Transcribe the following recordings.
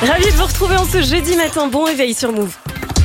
Ravi de vous retrouver en ce jeudi matin. Bon réveil sur Move.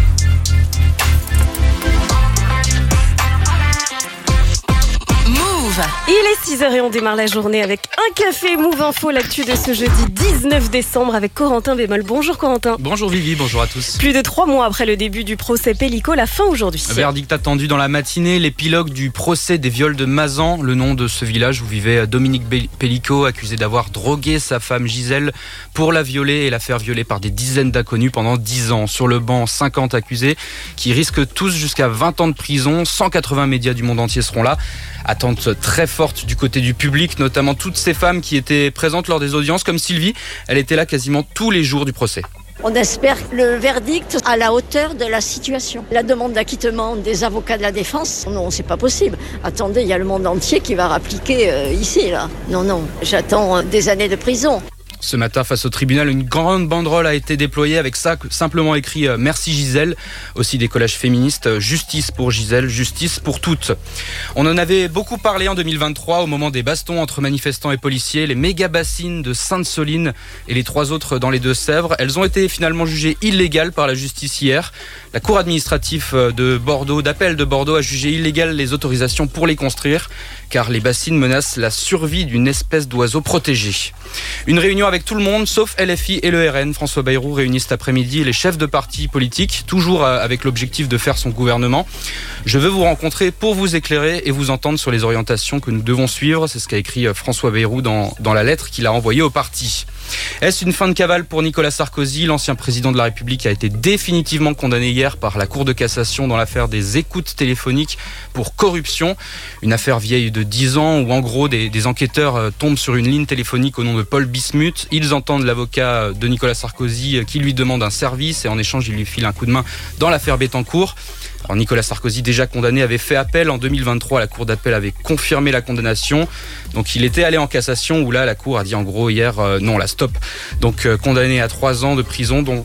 Il est 6h et on démarre la journée avec un café Move Info, l'actu de ce jeudi 19 décembre avec Corentin Bémol. Bonjour Corentin. Bonjour Vivi, bonjour à tous. Plus de 3 mois après le début du procès Pélico, la fin aujourd'hui. Verdict attendu dans la matinée, l'épilogue du procès des viols de Mazan, le nom de ce village où vivait Dominique Pélico, accusé d'avoir drogué sa femme Gisèle pour la violer et la faire violer par des dizaines d'inconnus pendant 10 ans. Sur le banc, 50 accusés qui risquent tous jusqu'à 20 ans de prison. 180 médias du monde entier seront là. Attente très forte du côté du public, notamment toutes ces femmes qui étaient présentes lors des audiences, comme Sylvie. Elle était là quasiment tous les jours du procès. On espère le verdict à la hauteur de la situation. La demande d'acquittement des avocats de la défense, non, c'est pas possible. Attendez, il y a le monde entier qui va rappliquer ici, là. Non, j'attends des années de prison. Ce matin, face au tribunal, une grande banderole a été déployée avec ça simplement écrit « Merci Gisèle ». Aussi des collages féministes « Justice pour Gisèle, justice pour toutes ». On en avait beaucoup parlé en 2023 au moment des bastons entre manifestants et policiers. Les méga-bassines de Sainte-Soline et les 3 autres dans les Deux-Sèvres. Elles ont été finalement jugées illégales par la justice hier. La cour administrative d'appel de Bordeaux a jugé illégales les autorisations pour les construire car les bassines menacent la survie d'une espèce d'oiseau protégé. Une réunion avec tout le monde, sauf LFI et le RN. François Bayrou réunit cet après-midi les chefs de partis politiques, toujours avec l'objectif de faire son gouvernement. Je veux vous rencontrer pour vous éclairer et vous entendre sur les orientations que nous devons suivre. C'est ce qu'a écrit François Bayrou dans la lettre qu'il a envoyée au parti. Est-ce une fin de cavale pour Nicolas Sarkozy ? L'ancien président de la République a été définitivement condamné hier par la Cour de cassation dans l'affaire des écoutes téléphoniques pour corruption. Une affaire vieille de 10 ans où en gros des enquêteurs tombent sur une ligne téléphonique au nom de Paul Bismuth. Ils entendent l'avocat de Nicolas Sarkozy qui lui demande un service et en échange il lui file un coup de main dans l'affaire Bettencourt. Alors Nicolas Sarkozy, déjà condamné, avait fait appel en 2023. La cour d'appel avait confirmé la condamnation. Donc il était allé en cassation où là la cour a dit en gros hier non, la stop. Donc condamné à 3 ans de prison dont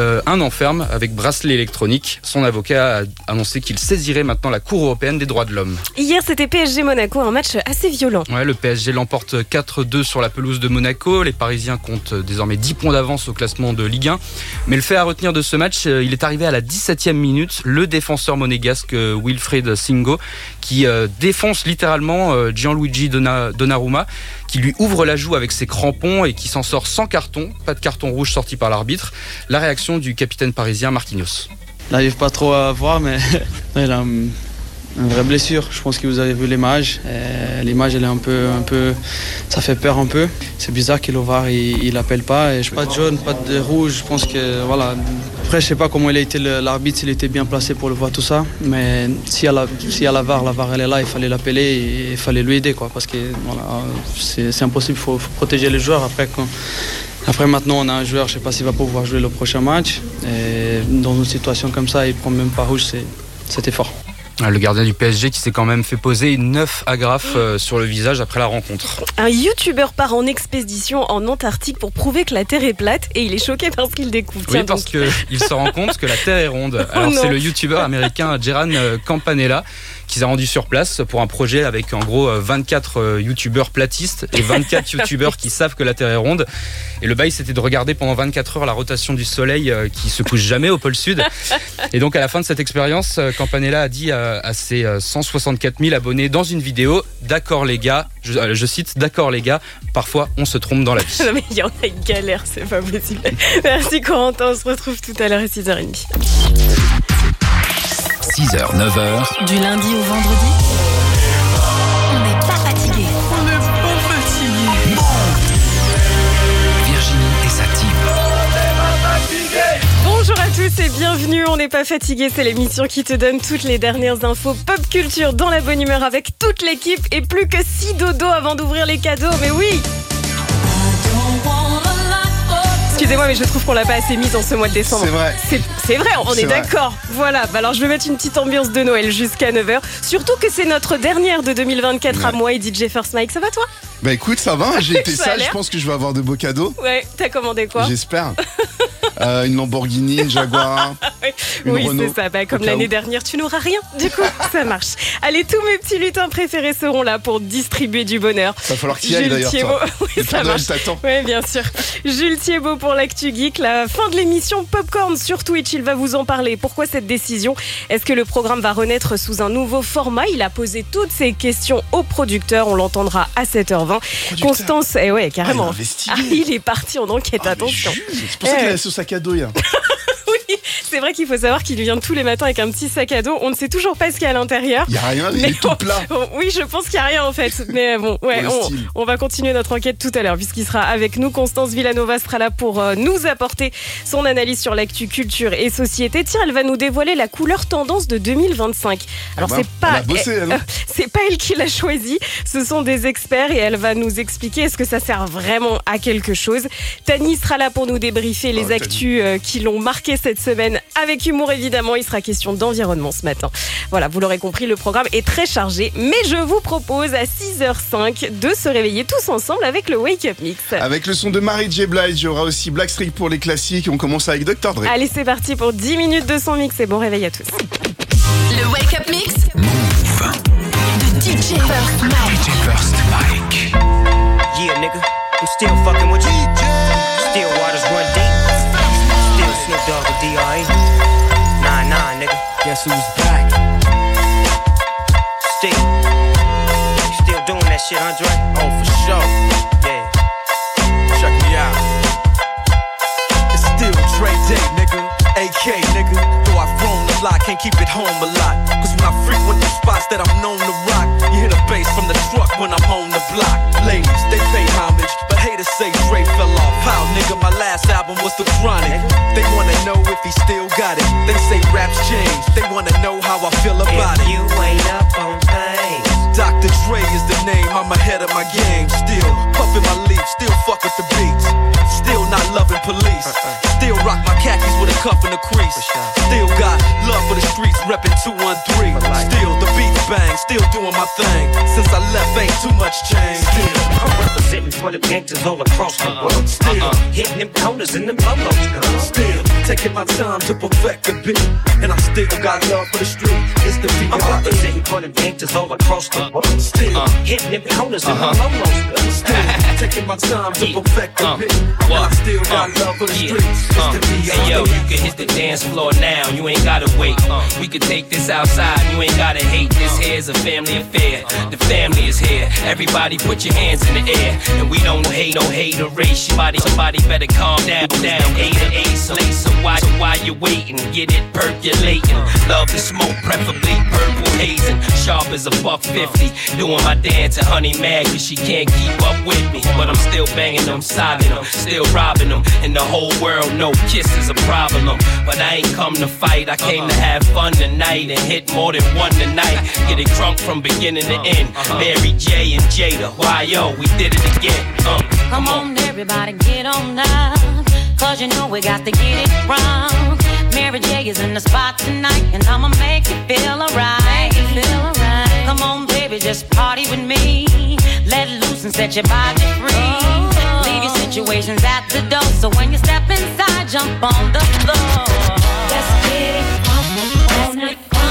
1 an ferme avec bracelet électronique. Son avocat a annoncé qu'il saisirait maintenant la Cour européenne des droits de l'homme. Hier, c'était PSG Monaco, un match assez violent. Ouais, le PSG l'emporte 4-2 sur la pelouse de Monaco. Les Parisiens comptent désormais 10 points d'avance au classement de Ligue 1. Mais le fait à retenir de ce match, il est arrivé à la 17e minute. Le défenseur monégasque Wilfried Singo qui défonce littéralement Gianluigi Donnarumma, qui lui ouvre la joue avec ses crampons et qui s'en sort sans carton. Pas de carton rouge sorti par l'arbitre. La réaction du capitaine parisien Marquinhos. Il n'arrive pas trop à voir, mais il a une vraie blessure. Je pense que vous avez vu l'image. L'image, elle est un peu, ça fait peur un peu. C'est bizarre que le VAR il appelle pas. Et pas de jaune, pas de rouge. Je pense que voilà. Après, je sais pas comment il a été l'arbitre, s'il était bien placé pour le voir tout ça. Mais s'il y a la VAR elle est là. Il fallait l'appeler et il fallait lui aider, quoi. Parce que voilà, c'est impossible. Il faut protéger les joueurs. Après, maintenant, on a un joueur, je ne sais pas s'il va pouvoir jouer le prochain match. Et dans une situation comme ça, il ne prend même pas rouge, c'était fort. Le gardien du PSG qui s'est quand même fait poser 9 agrafes sur le visage après la rencontre. Un youtubeur part en expédition en Antarctique pour prouver que la Terre est plate et il est choqué par ce qu'il découvre. Oui, parce qu'il se rend compte que la Terre est ronde. Alors c'est le youtubeur américain Geran Campanella qui s'est rendu sur place pour un projet avec en gros 24 youtubeurs platistes et 24 youtubeurs qui savent que la Terre est ronde. Et le bail, c'était de regarder pendant 24 heures la rotation du soleil qui se couche jamais au pôle sud. Et donc à la fin de cette expérience, Campanella a dit à ses 164 000 abonnés dans une vidéo: d'accord les gars, je cite, d'accord les gars, parfois on se trompe dans la vie. Non mais il y en a une galère, c'est pas possible. Merci Corentin, on se retrouve tout à l'heure à 6h30. 6h, 9h. Du lundi au vendredi, on n'est pas fatigué. On n'est pas fatigué. Virginie et sa team. Bonjour à tous et bienvenue, on n'est pas fatigué, c'est l'émission qui te donne toutes les dernières infos pop culture dans la bonne humeur avec toute l'équipe et plus que 6 dodo avant d'ouvrir les cadeaux, mais oui. Excusez-moi, mais je trouve qu'on l'a pas assez mise en ce mois de décembre. C'est vrai. C'est vrai, on est d'accord. Voilà, alors je vais mettre une petite ambiance de Noël jusqu'à 9h. Surtout que c'est notre dernière de 2024 à moi et DJ First Mike. Ça va toi ? Bah écoute, ça va, j'ai été sage, je pense que je vais avoir de beaux cadeaux. Ouais, t'as commandé quoi ? J'espère. Une Lamborghini, une Jaguar. Oui, c'est ça. Comme l'année dernière, tu n'auras rien. Du coup, ça marche. Allez, tous mes petits lutins préférés seront là pour distribuer du bonheur. Ça va falloir que tu y ailles d'ailleurs. Oui, ça marche. Oui, bien sûr. Jules Thiebaud pour l'Actu Geek. La fin de l'émission Popcorn sur Twitch. Il va vous en parler. Pourquoi cette décision ? Est-ce que le programme va renaître sous un nouveau format ? Il a posé toutes ces questions au producteur. On l'entendra à 7h20. Constance, ouais, carrément. Il est parti en enquête. Attention. C'est pour ça qu'il a son sac à dos. Oui, c'est vrai qu'il faut savoir qu'il vient tous les matins avec un petit sac à dos. On ne sait toujours pas ce qu'il y a à l'intérieur. Il n'y a rien, il est tout plat. Oui, je pense qu'il n'y a rien en fait. Mais bon, ouais, on va continuer notre enquête tout à l'heure puisqu'il sera avec nous. Constance Villanova sera là pour nous apporter son analyse sur l'actu culture et société. Tiens, elle va nous dévoiler la couleur tendance de 2025. Alors c'est pas elle qui l'a choisi. Ce sont des experts et elle va nous expliquer est-ce que ça sert vraiment à quelque chose. Tani sera là pour nous débriefer les actus qui l'ont marqué cette semaine avec humour évidemment. Il sera question d'environnement ce matin. Voilà, vous l'aurez compris, le programme est très chargé, mais je vous propose à 6h05 de se réveiller tous ensemble avec le Wake Up Mix. Avec le son de Mary J. Blige, il y aura aussi Blackstreet pour les classiques. On commence avec Dr. Dre. Allez, c'est parti pour 10 minutes de son mix et bon réveil à tous. Le Wake Up Mix Move de DJ First Mike. DJ First Mike. Yeah, nigga, I'm still fucking with you. Still waters run deep. Still Snoop Dogg with D.R.E. Nah, nigga. Guess who's back? Still doing that shit, Andre? Oh, for sure. Yeah. Check me out. It's still Dre Day, nigga. AK, nigga. Though I've grown a lot, can't keep it home a lot. Cause when I frequent the spots that I'm known to rock, you hear the bass from the truck when I'm on the block. Ladies, they pay homage, but haters say Dre fell off. How, nigga, my last album was The Chronic. They wanna know if he still got it. They say raps change, they wanna know how I feel about it. You ain't up on things. Dr. Dre is the name, I'm ahead of my game. Still puffin' my leaf, still fuck with the beats. Still not loving police. Still rock my khakis with a cuff and a crease. Still got love for the streets, reppin' 213. Still the beats bang, still doing my thing. Since I left, ain't too much change. Still, I'm representing for the gangsters all across the world. Still hitting them corners and them lolos, girl. Still taking my time to perfect the beat. And I still got love for the street. It's the beat. I'm representing for the gangsters all across the world. Still hitting them corners and them lolos, girl. Still taking my time to perfect the beat. And I still got love for the streets. It's the beat. Hey yo, you can hit the dance floor now. You ain't gotta wait. We can take this outside. You ain't gotta hate. This here's a family affair. The family is here. Everybody put your hands in the air. And we don't hate, no hateration. Somebody better calm down. A to A, so why you waiting? Get it percolating. Love the smoke, preferably purple hazing. Sharp as a $1.50. Doing my dance at Honey Mag, cause she can't keep up with me. But I'm still banging them, sobbing them, still robbing them. And the whole world know kiss is a problem. But I ain't come to fight, I came to have fun tonight. And hit more than one tonight. Get it drunk from beginning to end. Mary J and Jada, why yo, we did it again. Come on everybody, get on now. Cause you know we got to get it wrong. Mary J is in the spot tonight, and I'ma make you feel alright. Come on baby, just party with me. Let loose and set your body free. Leave your situations at the door, so when you step inside, jump on the floor. Let's get it on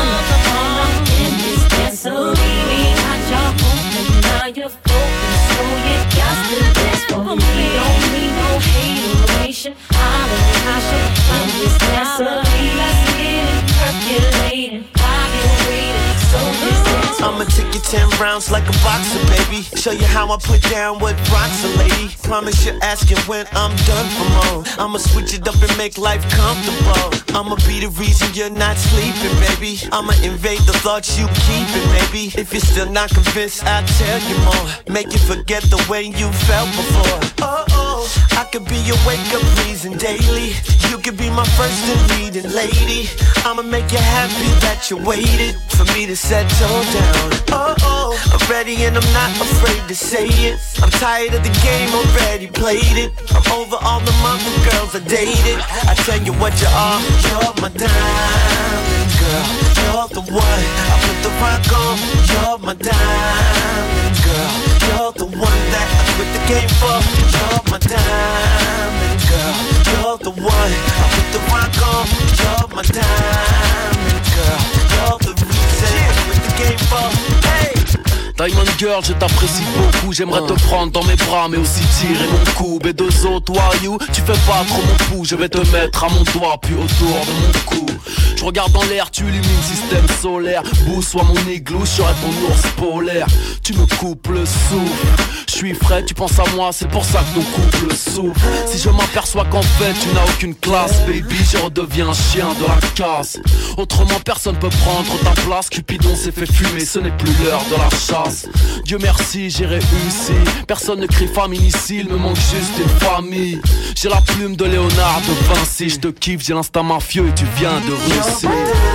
in this dancery. We got your home and now you're focused, so you got to dance for me. We don't need no hateration. I'm a caution on this dancery. Let's get it percolating while you're waiting. So this dance. I'ma take you 10 rounds like a boxer, baby. Show you how I put down what rocks a lady. Promise you're asking when I'm done for more. I'ma switch it up and make life comfortable. I'ma be the reason you're not sleeping, baby. I'ma invade the thoughts you keeping, maybe. If you're still not convinced, I'll tell you more. Make you forget the way you felt before. I could be your wake-up reason daily. You could be my first and leading lady. I'ma make you happy that you waited for me to settle down. I'm ready and I'm not afraid to say it. I'm tired of the game, already played it. I'm over all the mother girls I dated. I tell you what you are, you're my diamond girl. You're the one, I put the rock on. You're my diamond girl. You're the one that I quit the game for. You're my diamond girl. You're the one I put the rock on. You're my diamond girl. You're the reason I put the game for. Hey. Diamond Girl, je t'apprécie beaucoup. J'aimerais te prendre dans mes bras, mais aussi tirer mon cou. B2O, toi, you, tu fais pas trop mon pouls. Je vais te mettre à mon doigt, puis autour de mon cou. Je regarde dans l'air, tu illumines système solaire. Bou, sois mon igloo, je serai ton ours polaire. Tu me coupes le souffle. Je suis frais, tu penses à moi, c'est pour ça que ton couple souffre. Si je m'aperçois qu'en fait tu n'as aucune classe, baby, je redeviens un chien de la casse. Autrement personne peut prendre ta place. Cupidon s'est fait fumer, ce n'est plus l'heure de la chasse. Dieu merci, j'ai réussi. Personne ne crie famine ici, il me manque juste une famille. J'ai la plume de Léonard de Vinci. Je te kiffe, j'ai l'instinct mafieux et tu viens de Russie.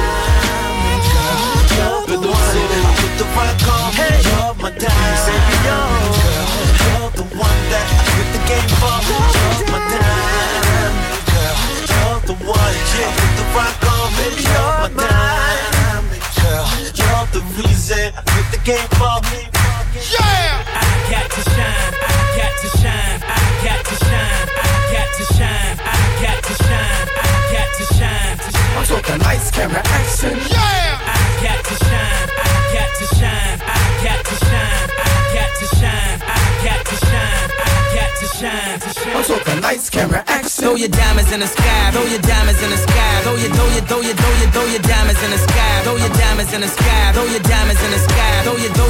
The reason I put the game for me. Yeah! I got to shine, I got to shine, I got to shine, I got to shine, I got to shine, I got to shine. I'm talking lights, camera, action. Yeah! I got to shine, I got to shine, I got to shine, I got to shine, I got to shine, I got to shine. I'm talking lights, camera, action. Throw your diamonds in the sky, throw your diamonds in the sky, throw your diamonds in the sky, throw your diamonds in the sky, throw your diamonds in the sky, throw your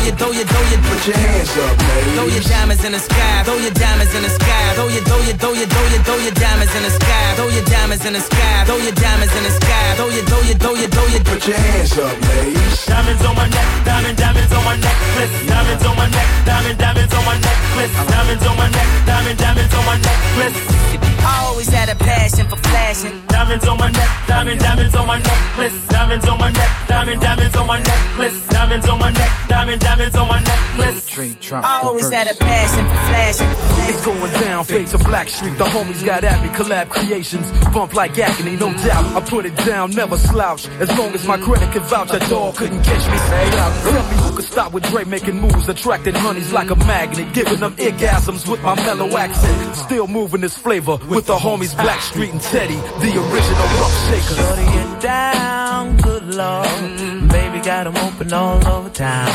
put your hands up, ladies. Throw your diamonds in the sky, throw your diamonds in the sky, throw your diamonds in the sky, throw your diamonds in the sky, throw your diamonds in the sky, throw your put your hands up, ladies. Diamonds on my neck, diamonds on my necklace, diamonds on my neck, diamonds on my necklace, diamonds on my neck, diamonds on my necklace. I always had a passion for flashing. Diamonds on my neck, diamonds on my necklace, diamonds on my neck, diamonds on my necklace, diamonds on my neck, diamonds on my necklace. I always had a passion for flashing. It's going down, fade to Black Street. The homies got at me, collab creations, bump like agony, no doubt. I put it down, never slouch. As long as my credit can vouch, that dog couldn't catch me. Say out, tell me who could stop with Dre making moves, attracting honeys like a magnet, giving them orgasms with my mellow accent. Still moving this flavor with the homies Black Street and Teddy, the original rough shaker. Shorty it down, good lord. Baby got 'em open all over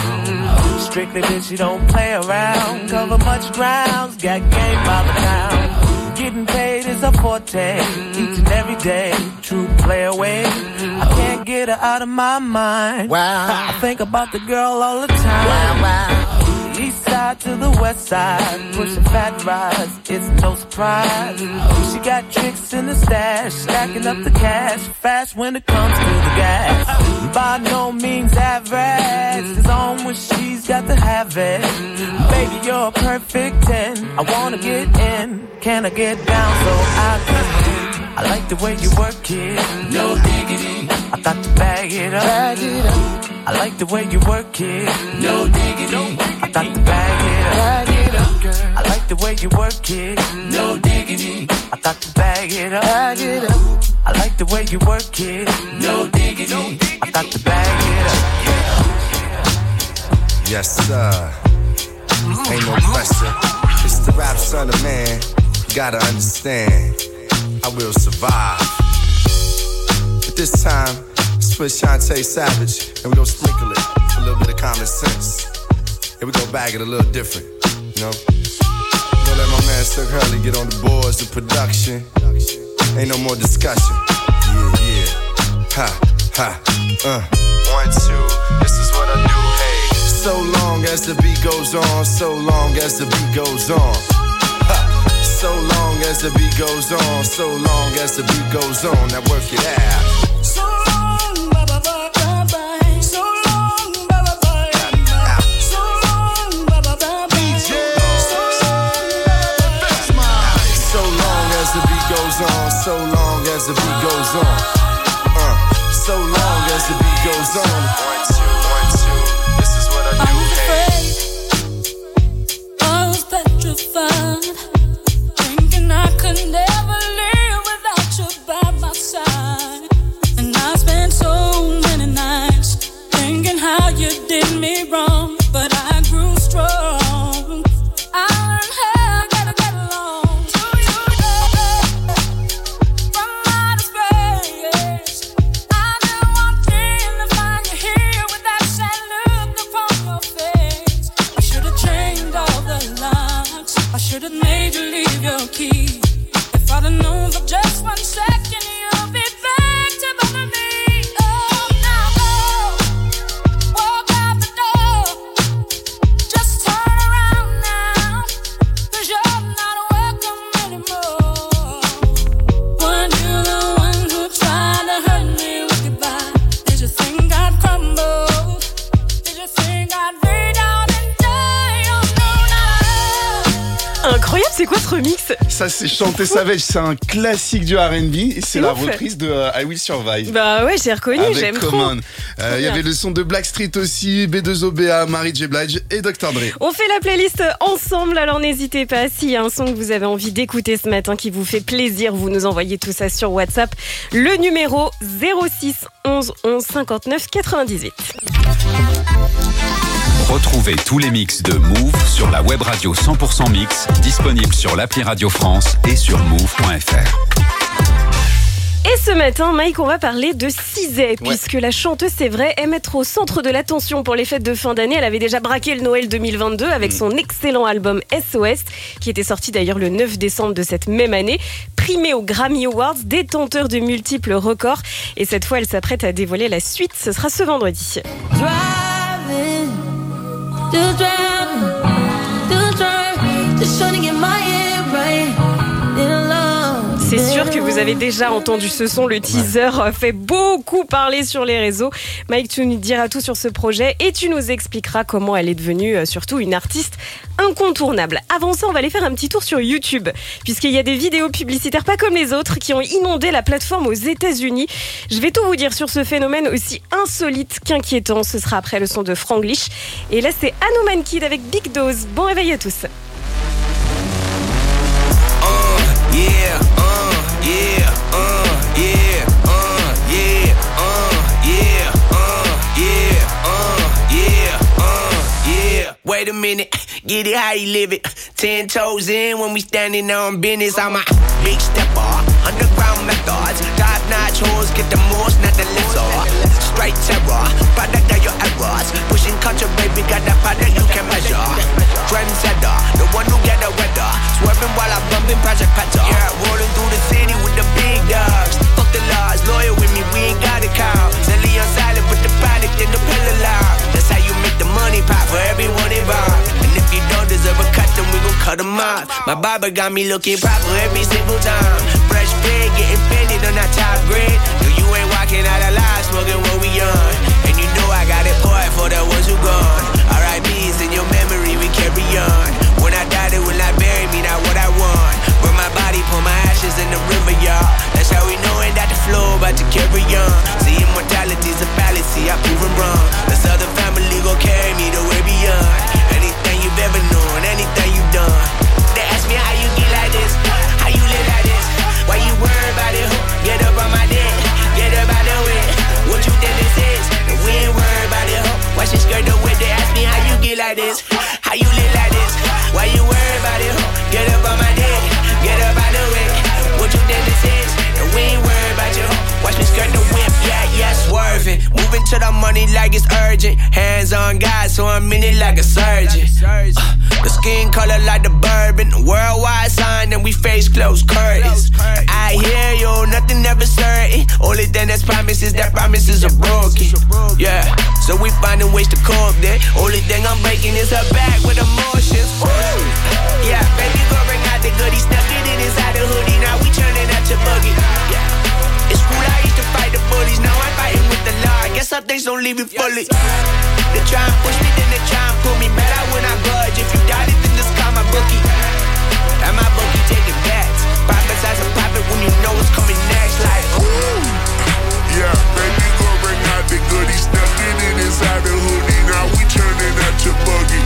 town. Strictly bitch, you don't play around. Cover much grounds, got game by the town. Getting paid is a forte, each and every day. True play away. I can't get her out of my mind. Wow. I think about the girl all the time. Wow, wow. East side to the west side, pushing fat rides, it's no surprise. She got tricks in the stash, stacking up the cash, fast when it comes to the gas. By no means average, it's on when she's got to have it. Baby, you're a perfect 10, I wanna get in, can I get down so I can win? I like the way you work it, no diggity, I got to bag it up, bag it up. I like the way you work it, no diggity, I got to bag it up, bag it up, girl. I like the way you work it, no diggity, I got to bag it up, bag it up. I like the way you work it, no diggity, I got to bag it up. Yes sir, ain't no question. It's the rap son of man, you gotta understand, I will survive. But this time, split Shantae Savage, and we gon' sprinkle it with a little bit of common sense. And we gon' bag it a little different, you know? Gonna let my man Slick Hurley get on the boards of production. Ain't no more discussion. Yeah, yeah. Ha, ha, 1, 2, this is what I do, hey. So long as the beat goes on, so long as the beat goes on. Ha. So long as the beat goes on, so long as the beat goes on. Now work it out. So long as the beat goes on. So long as the beat goes on. 1, 2, this is what I do. I was petrified, thinking I could never live without you by my side. And I spent so many nights thinking how you did me wrong, but I grew strong. I learned how I gotta get along. your key. If I'd have known for just 1 second, you'll be back to bother me. Oh, now go, walk out the door. Just turn around now, 'cause you're not welcome anymore. Weren't you the one who tried to hurt me with goodbye? Did you think I'd crumble? Did you think I'd lay down and die? Oh no, no. Incroyable, c'est quoi ce remix? Ça, c'est Chanté Savage, c'est un classique du R&B et c'est la reprise de I Will Survive. Bah ouais, j'ai reconnu, avec j'aime trop. Common. Il y avait le son de Blackstreet aussi, B2OBA, Mary J. Blige et Dr. Dre. On fait la playlist ensemble, alors n'hésitez pas. S'il y a un son que vous avez envie d'écouter ce matin qui vous fait plaisir, vous nous envoyez tout ça sur WhatsApp. Le numéro 06 11 11 59 98. Retrouvez tous les mix de Move sur la web radio 100% mix, disponible sur l'appli Radio France et sur move.fr. Et ce matin, Mike, on va parler de Cizé, puisque la chanteuse, c'est vrai, aime être au centre de l'attention pour les fêtes de fin d'année. Elle avait déjà braqué le Noël 2022 avec son excellent album SOS, qui était sorti d'ailleurs le 9 décembre de cette même année, primé aux Grammy Awards, détenteur de multiples records. Et cette fois, elle s'apprête à dévoiler la suite. Ce sera ce vendredi. C'est sûr que vous avez déjà entendu ce son, le teaser fait beaucoup parler sur les réseaux. Mike, tu nous diras tout sur ce projet et tu nous expliqueras comment elle est devenue surtout une artiste incontournable. Avant ça, on va aller faire un petit tour sur YouTube, puisqu'il y a des vidéos publicitaires pas comme les autres qui ont inondé la plateforme aux États-Unis. Je vais tout vous dire sur ce phénomène aussi insolite qu'inquiétant. Ce sera après le son de Franglish. Et là, c'est Anoman Kid avec Big Dose. Bon réveil à tous. Wait a minute, get it how you live it. 10 toes in when we standing on business. I'm a big stepper, underground methods. Top-notch hoes, get the most, not the lesser. Straight terror, product of your errors. Pushing culture, baby, got that product you can measure. Trendsetter, the one who get the weather. Swerving while I'm bumping Project Petter. Yeah, rolling through the city with the big dogs. Fuck the laws, loyal with me, we ain't got a cow. Selling on silent, put the product in the pillar loud. That's how you make the money pop for everyone involved. And if you don't deserve a cut, then we gon' cut them off. My barber got me looking proper every single time. Fresh fit, getting fitted on that top grade. No, you ain't walking out alive, smoking what we on. And you know I got it poured for the ones who gone. R.I.P.'s in your memory, we carry on. When I die, they will not bury me, not what I want. Burn my body, pour my ashes in the river, y'all. That's how we knowin' that the flow about to carry on. See, immortality's a fallacy, I prove 'em wrong. The Southern family gon' carry me the way beyond. Anything you've ever known, anything you've done. They ask me how you get like this, how you live like this. Why you worry about it, ho? Get up on my dick, get up out the way. What you think this is? And we ain't worried about it, ho. Watch your skirt the way. They ask me how you get like this, how you live like this. Why you worry about it, ho? Get up on my dick, get up out the way. What you think this is? And we ain't worried about you, ho. Watch me skirt the whip, yeah, swerving. Moving to the money like it's urgent. Hands on God, so I'm in it like a surgeon. The skin color like the bourbon. Worldwide sign and we face closed curtains. I hear you, nothing ever certain. Only thing that's promised is that promises are broken. Yeah, so we finding ways to cope then. Only thing I'm breaking is her back with emotions. Yeah, baby, go bring out the goodies. Stuck it inside the hoodie. Now we turning out your buggy. Yeah, it's cool, I used to fight the bullies. Now I'm fighting with the law. I guess some things don't leave you fully. They try and push me, then they try and pull me. Better when I budge. If you got it, then just call my bookie. And my bookie taking bets. Prophesize a profit when you know what's coming next. Like, ooh. Yeah, baby, go bring out the goodies. Stuck it inside the hoodie. Now we turning out your buggy.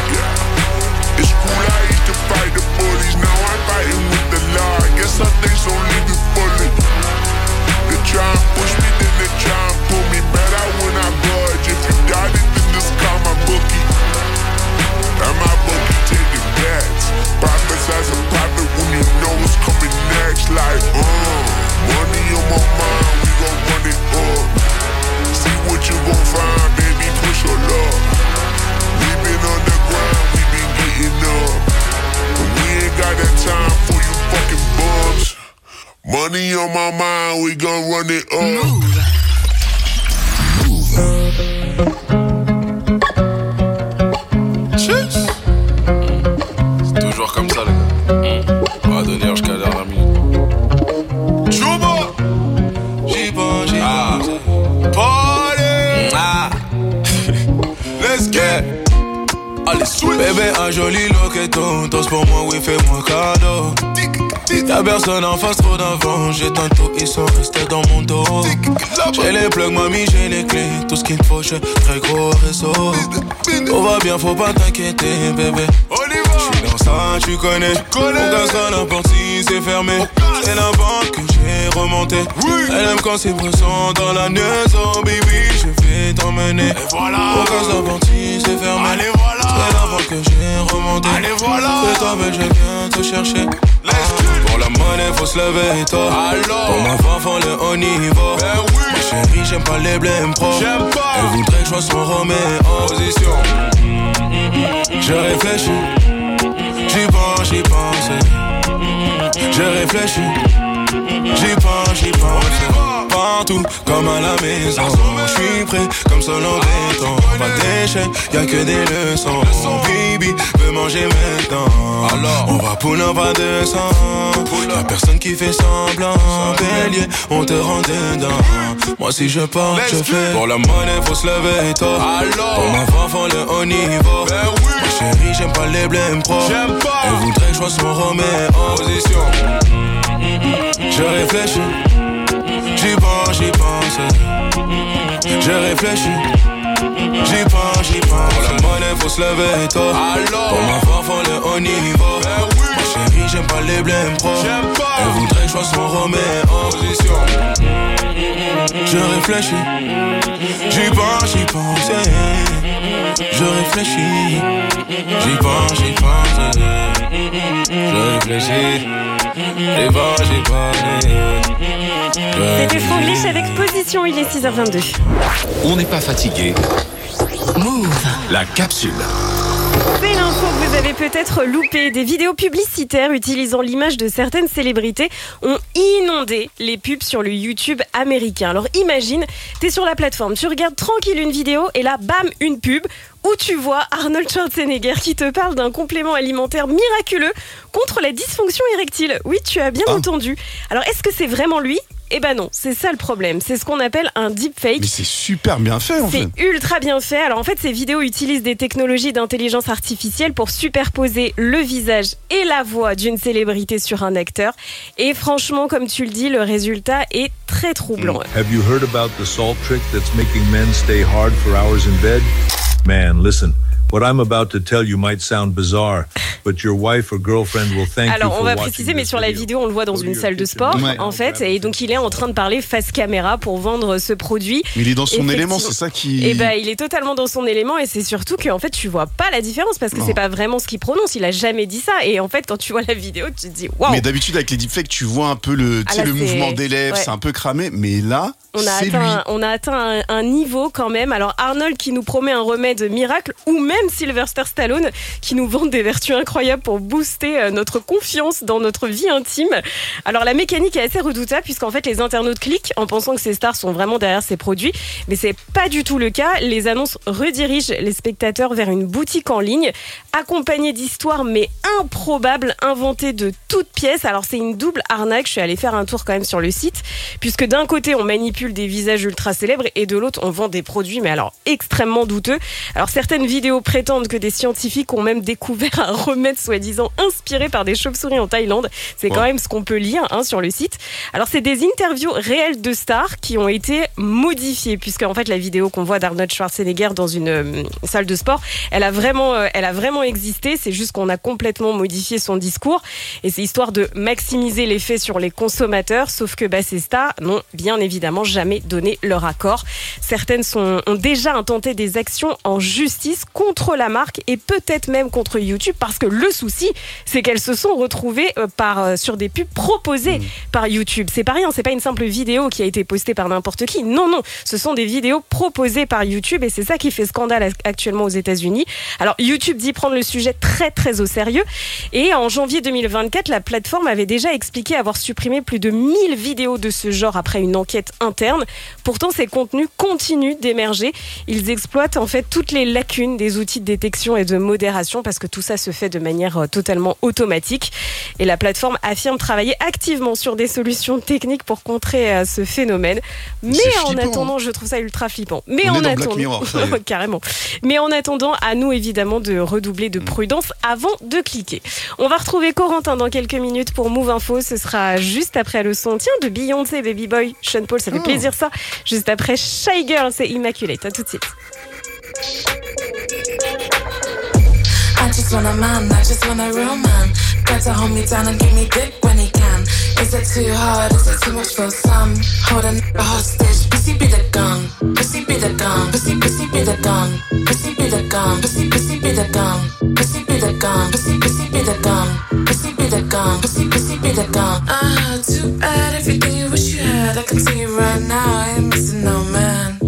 Yeah, it's cool, I used to fight the bullies. Now I'm fighting with the law. I guess some things don't leave you fully. They try and push me, then they try and pull me. Better when I budge. If you got it, then just call my bookie. And my bookie taking bets. Money on my mind, we gon' run it up. Cheers. C'est toujours comme ça, les gars. On va donner jusqu'à la dernière minute. Chouba. J'y pense, Party. Let's get. Allez, switch. Bébé, un joli loqueton. Tous pour moi, oui, fais-moi cadeau. Y'a personne en face, trop d'avant. J'éteins tout, ils sont restés dans mon dos. J'ai les plugs, mamie, j'ai les clés. Tout ce qu'il me faut, j'ai très gros réseau. Tout va bien, faut pas t'inquiéter, bébé. J'suis dans ça, tu connais. On casse à la porte si c'est fermé. C'est la banque que j'ai remontée. Elle aime quand c'est pressant dans la maison, baby. Je vais t'emmener. On casse la porte si c'est fermé. C'est la banque que j'ai remontée. C'est toi, belle, je viens te chercher. Pour la monnaie, faut se lever tôt. Pour ma femme, faut le haut niveau. Ma chérie, j'aime pas les blèmes pro. Elle voudrait que je sois son Roméo. Position. Je réfléchis. J'y pense. Je réfléchis. J'y pense. Partout, comme à la maison. J'suis prêt, comme seul en béton. Pas d'échec, y'a que des leçons. Baby, veux manger maintenant. Alors, on va pull up à 200. Y'a personne qui fait semblant. Bélier, on te rend dedans. Moi si je pars, je fais. Pour la monnaie, faut se lever tôt. Pour ma femme, faut le haut niveau. Ma chérie, j'aime pas les blèmes pro. Elle voudrait que je sois son Roméo. Position. Je réfléchis. J'y pense. Je réfléchis. J'y pense. Pour la monnaie, faut se lever tôt. Pour ma femme, faut le haut niveau. Ma chérie, j'aime pas les blèmes pro. Elle voudrait que je sois son Roméo. Position. Je réfléchis. J'y pense. Je réfléchis. J'y pense. Je réfléchis. C'était Franglish avec Position, il est 6h22. On n'est pas fatigué. Move. La capsule. C'est l'info que vous avez peut-être loupé. Des vidéos publicitaires utilisant l'image de certaines célébrités ont inondé les pubs sur le YouTube américain. Alors imagine, t'es sur la plateforme, tu regardes tranquille une vidéo et là, bam, une pub où tu vois Arnold Schwarzenegger qui te parle d'un complément alimentaire miraculeux contre la dysfonction érectile. Oui, tu as bien entendu. Alors est-ce que c'est vraiment lui ? Eh ben non, c'est ça le problème. C'est ce qu'on appelle un deepfake. Mais c'est super bien fait en fait. C'est ultra bien fait. Alors en fait, ces vidéos utilisent des technologies d'intelligence artificielle pour superposer le visage et la voix d'une célébrité sur un acteur. Et franchement, comme tu le dis, le résultat est très troublant. Have you heard about the salt trick that's making men stay hard for hours in bed? Man, listen. What I'm about to tell you might sound bizarre, but your wife or girlfriend will thank you for watching. Alors, on va préciser, mais sur la vidéo, on le voit dans une salle de sport, en fait, et donc il est en train de parler face caméra pour vendre ce produit. Mais il est dans son élément, c'est ça qui... Eh ben, il est totalement dans son élément, et c'est surtout qu'en fait, tu vois pas la différence, parce que c'est pas vraiment ce qu'il prononce, il a jamais dit ça, et en fait, quand tu vois la vidéo, tu te dis, waouh. Mais d'habitude, avec les deepfakes, tu vois un peu le mouvement des lèvres, c'est un peu cramé, mais là... On a atteint un niveau quand même. Alors Arnold qui nous promet un remède miracle, ou même Sylvester Stallone qui nous vante des vertus incroyables pour booster notre confiance dans notre vie intime. Alors la mécanique est assez redoutable puisqu'en fait les internautes cliquent en pensant que ces stars sont vraiment derrière ces produits, mais c'est pas du tout le cas. Les annonces redirigent les spectateurs vers une boutique en ligne accompagnée d'histoires mais improbables, inventées de toutes pièces. Alors c'est une double arnaque. Je suis allée faire un tour quand même sur le site, puisque d'un côté on manipule des visages ultra célèbres et de l'autre on vend des produits mais alors extrêmement douteux. Alors certaines vidéos prétendent que des scientifiques ont même découvert un remède soi-disant inspiré par des chauves-souris en Thaïlande. C'est quand même ce qu'on peut lire sur le site. Alors c'est des interviews réelles de stars qui ont été modifiées, puisque en fait la vidéo qu'on voit d'Arnold Schwarzenegger dans une salle de sport, elle a vraiment existé. C'est juste qu'on a complètement modifié son discours, et c'est histoire de maximiser l'effet sur les consommateurs. Sauf que ces stars n'ont bien évidemment jamais donné leur accord. Certaines ont déjà intenté des actions en justice contre contre la marque et peut-être même contre YouTube, parce que le souci, c'est qu'elles se sont retrouvées sur des pubs proposées par YouTube. C'est pas rien, c'est pas une simple vidéo qui a été postée par n'importe qui. Non, ce sont des vidéos proposées par YouTube et c'est ça qui fait scandale actuellement aux États-Unis. Alors YouTube dit prendre le sujet très très au sérieux et en janvier 2024, la plateforme avait déjà expliqué avoir supprimé plus de 1000 vidéos de ce genre après une enquête interne. Pourtant, ces contenus continuent d'émerger. Ils exploitent en fait toutes les lacunes des outils de détection et de modération parce que tout ça se fait de manière totalement automatique. Et la plateforme affirme travailler activement sur des solutions techniques pour contrer ce phénomène. Mais en attendant, je trouve ça ultra flippant. Mais en attendant, Mirror, carrément. Mais en attendant, à nous évidemment de redoubler de prudence avant de cliquer. On va retrouver Corentin dans quelques minutes pour Move Info. Ce sera juste après le son de Beyoncé, Baby Boy, Sean Paul, ça fait plaisir ça. Juste après Shy Girl, c'est Immaculate. À tout de suite. I just want a man, I just want a real man. Got to hold me down and give me dick when he can. Is it too hard, is it too much for some? Hold a nigga hostage, pussy be the gun. Pussy be the gun, pussy be the gun. Pussy be the gun, pussy be the gun. Pussy be the gun, pussy be the gun. Pussy be the gun, pussy be the gun. Too bad, everything you wish you had. I can tell you right now, I ain't missing no man.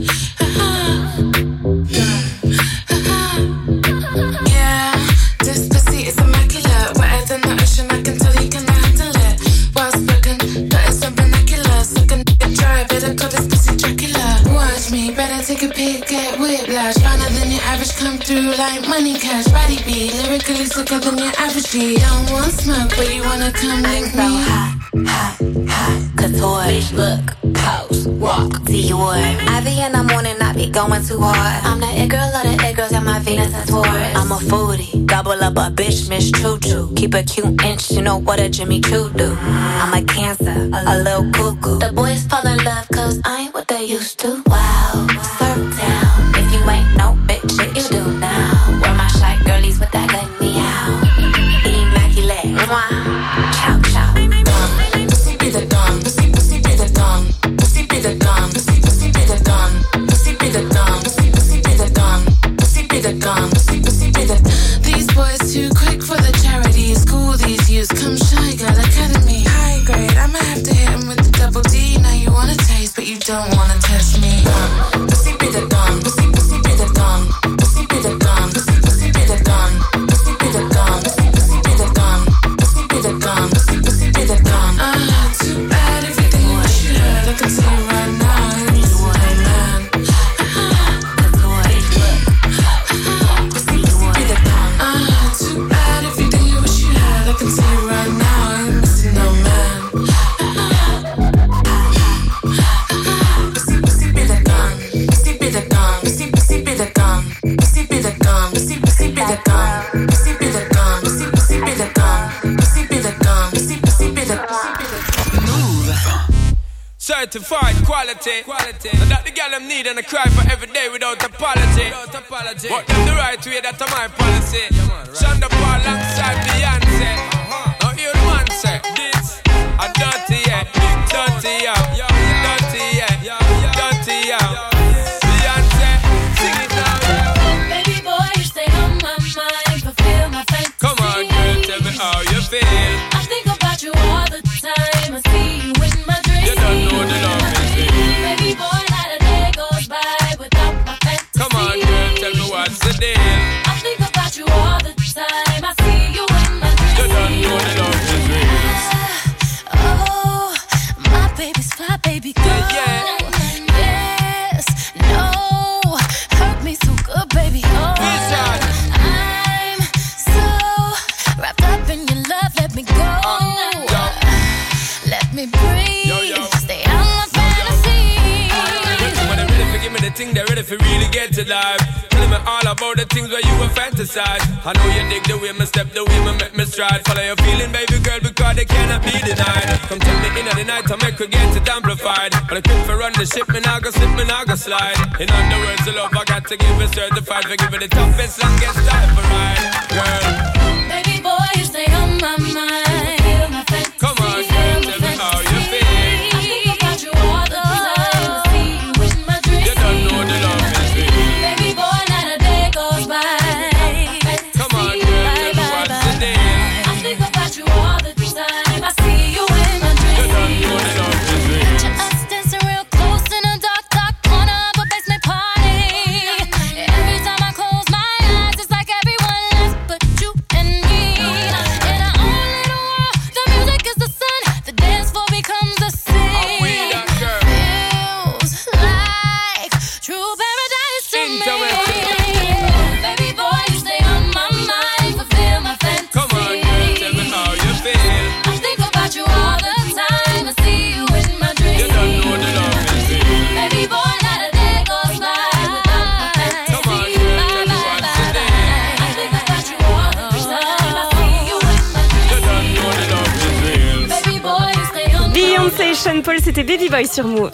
Yeah, this pussy is immaculate. Wetter than the ocean, I can tell you can handle it. Well spoken, got it some binoculars. So can get dry, better call this pussy Dracula. Watch me, better take a peek, get whiplash. Finer than your average, come through like money cash. Body beat, lyrically sicker than your average G. Don't want smoke, but you wanna come link me. Couture, bitch, look, pose, walk, Dior. I be in the morning, I be going too hard. I'm the it girl of the it girls and my Venus and Taurus. I'm a foodie, gobble up a bitch, Miss Choo Choo. Keep a cute inch, you know what a Jimmy Choo do. I'm a Cancer, a little cuckoo. The boys fall in love cause I ain't what they used to. Wow, surf down. If you ain't no bitch, shit you do now. Where my shy girlies with that good meow. Immaculate, mwah, chow chow. Be the gun, pussy be the gun, pussy be the gun, pussy be the gun, pussy be the gun, pussy be the gun, pussy be the gun, pussy be the. These boys too quick for the charity. School these youths, come Shy Girl Academy. High grade, I'ma have to hit 'em with the double D. Now you wanna taste, but you don't wanna test me. Pussy be the gun, pussy be the gun, pussy be the gun, pussy be the gun, pussy be the gun, pussy be the gun, pussy be the gun, pussy be the gun. Too bad, everything you wish you had. I can tell you right now, I ain't missing no man. Too bad, everything you wish you had. I can tell you right now, I ain't missing no man. Pussy be the gun, pussy be the gun, pussy be the gun, pussy be the gun, pussy be the gun, pussy be the gun, pussy be the gun, pussy be the gun, pussy be the gun. Certified quality. And that the girl them need and I cry for every day without apology. But them the right way, that's my policy. Shonda Paul alongside Beyonce. Now hear the man say, this a dirty, yeah. Dirty, yeah. Dirty, yeah. Dirty, yeah. Beyonce, sing it now, yeah. Baby boy, you stay on my mind, fulfill my fantasy. Come on, girl, tell me how you feel. I think about you all the time. I see you in my dreams. You don't know the love is real. Baby boy, not a day goes by without my fantasy. Come on, girl, tell me what's the deal. I think about you all the time. I see you in my dreams. You don't know the love is real. Oh, my baby's fly, baby girl. Yeah. Yes, no, hurt me so good, baby. Oh, I'm so wrapped up in your love. Let me go. Let me breathe. Stay out my fantasy. When they're ready for give me the thing, they're ready for really get to life. Telling me all about the things where you were fantasize. I know you dig the way me step, the way me make me stride. Follow your feeling, baby girl, because they cannot be denied. Come tell me in the night to make her get it amplified. But I quit for run the ship, me now go slip, me now go slide. In other words, the love I got to give it certified. For give it the toughest, longest time for ride, girl. Baby boy, you stay on my mind. Feel my fantasy. Come on, girl, tell me how you feel. I think about you all the time. I see you in my dreams. You don't know the love is real. Baby boy, not a day goes by Beyoncé et Sean Paul, c'était Baby Boy sur Move.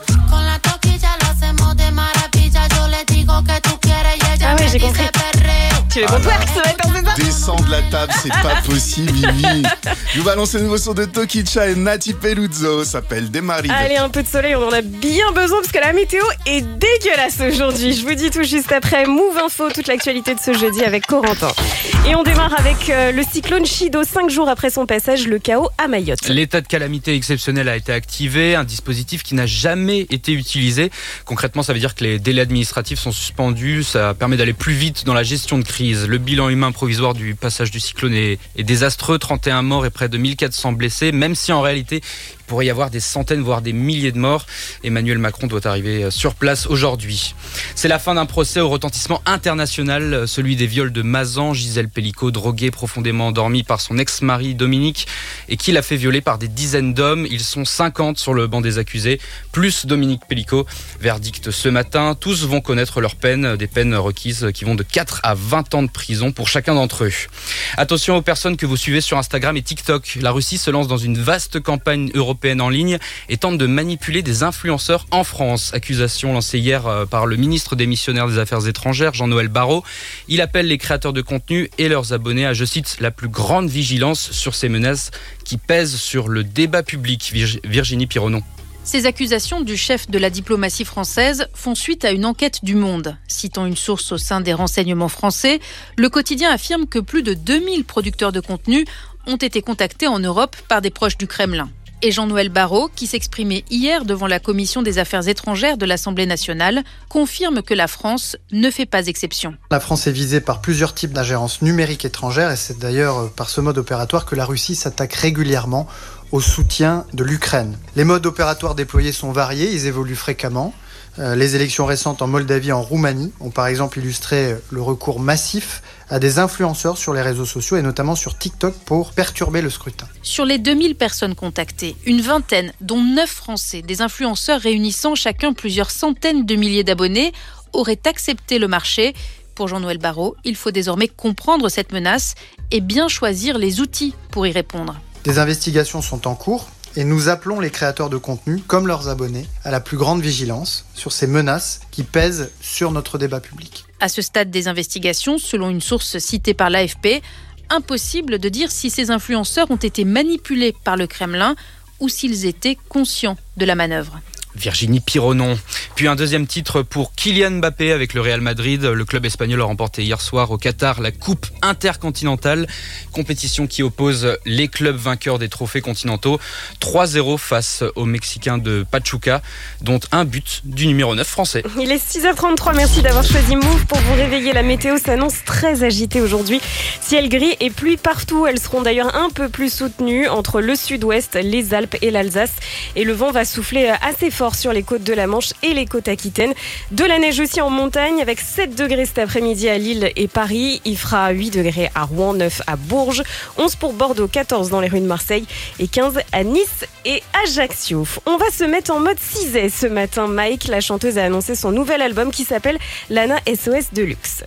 Ah ouais, j'ai compris. Tu veux qu'on twerk ce matin, c'est ça? Descends de la table, c'est pas possible, Vivi. Je vous balance le nouveau son de Tokicha et Nati Peluzzo, s'appelle Desmaris. Allez, un peu de soleil, on en a bien besoin parce que la météo est dégueulasse aujourd'hui. Je vous dis tout juste après Move Info, toute l'actualité de ce jeudi avec Corentin. Et on démarre avec le cyclone Chido, 5 jours après son passage, le chaos à Mayotte. L'état de calamité exceptionnelle a été activé, un dispositif qui n'a jamais été utilisé. Concrètement, ça veut dire que les délais administratifs sont suspendus, ça permet d'aller plus vite dans la gestion de crise. Le bilan humain provisoire du passage du cyclone est désastreux, 31 morts et près de 1400 blessés, même si en réalité il pourrait y avoir des centaines voire des milliers de morts. Emmanuel Macron doit arriver sur place aujourd'hui. C'est la fin d'un procès au retentissement international, celui des viols de Mazan, Gisèle Pellicot, droguée profondément endormie par son ex-mari Dominique et qui l'a fait violer par des dizaines d'hommes. Ils sont 50 sur le banc des accusés, plus Dominique Pellicot. Verdict ce matin, tous vont connaître leur peine, des peines requises qui vont de 4 à 20 ans de prison pour chacun d'entre eux. Attention aux personnes que vous suivez sur Instagram et TikTok. La Russie se lance dans une vaste campagne européenne en ligne et tente de manipuler des influenceurs en France. Accusation lancée hier par le ministre démissionnaire des Affaires étrangères, Jean-Noël Barrot. Il appelle les créateurs de contenu et leurs abonnés à, je cite, la plus grande vigilance sur ces menaces qui pèsent sur le débat public. Virginie Pironon. Ces accusations du chef de la diplomatie française font suite à une enquête du Monde. Citant une source au sein des renseignements français, le quotidien affirme que plus de 2000 producteurs de contenu ont été contactés en Europe par des proches du Kremlin. Et Jean-Noël Barrot, qui s'exprimait hier devant la Commission des Affaires étrangères de l'Assemblée nationale, confirme que la France ne fait pas exception. La France est visée par plusieurs types d'ingérences numériques étrangères et c'est d'ailleurs par ce mode opératoire que la Russie s'attaque régulièrement au soutien de l'Ukraine. Les modes opératoires déployés sont variés, ils évoluent fréquemment. Les élections récentes en Moldavie et en Roumanie ont par exemple illustré le recours massif à des influenceurs sur les réseaux sociaux et notamment sur TikTok pour perturber le scrutin. Sur les 2000 personnes contactées, une vingtaine, dont 9 Français, des influenceurs réunissant chacun plusieurs centaines de milliers d'abonnés, auraient accepté le marché. Pour Jean-Noël Barrot, il faut désormais comprendre cette menace et bien choisir les outils pour y répondre. Des investigations sont en cours et nous appelons les créateurs de contenu, comme leurs abonnés, à la plus grande vigilance sur ces menaces qui pèsent sur notre débat public. À ce stade des investigations, selon une source citée par l'AFP, impossible de dire si ces influenceurs ont été manipulés par le Kremlin ou s'ils étaient conscients de la manœuvre. Virginie Pironon. Puis un deuxième titre pour Kylian Mbappé avec le Real Madrid. Le club espagnol a remporté hier soir au Qatar la Coupe intercontinentale, compétition qui oppose les clubs vainqueurs des trophées continentaux. 3-0 face aux Mexicains de Pachuca, dont un but du numéro 9 français. Il est 6h33, merci d'avoir choisi Move pour vous réveiller. La météo s'annonce très agitée aujourd'hui. Ciel gris et pluie partout. Elles seront d'ailleurs un peu plus soutenues entre le sud-ouest, les Alpes et l'Alsace. Et le vent va souffler assez fort sur les côtes de la Manche et les côtes aquitaines. De la neige aussi en montagne avec 7 degrés cet après-midi à Lille et Paris. Il fera 8 degrés à Rouen, 9 à Bourges, 11 pour Bordeaux, 14 dans les rues de Marseille et 15 à Nice et Ajaccio. On va se mettre en mode ciset ce matin. Mike, la chanteuse, a annoncé son nouvel album qui s'appelle Lana SOS Deluxe.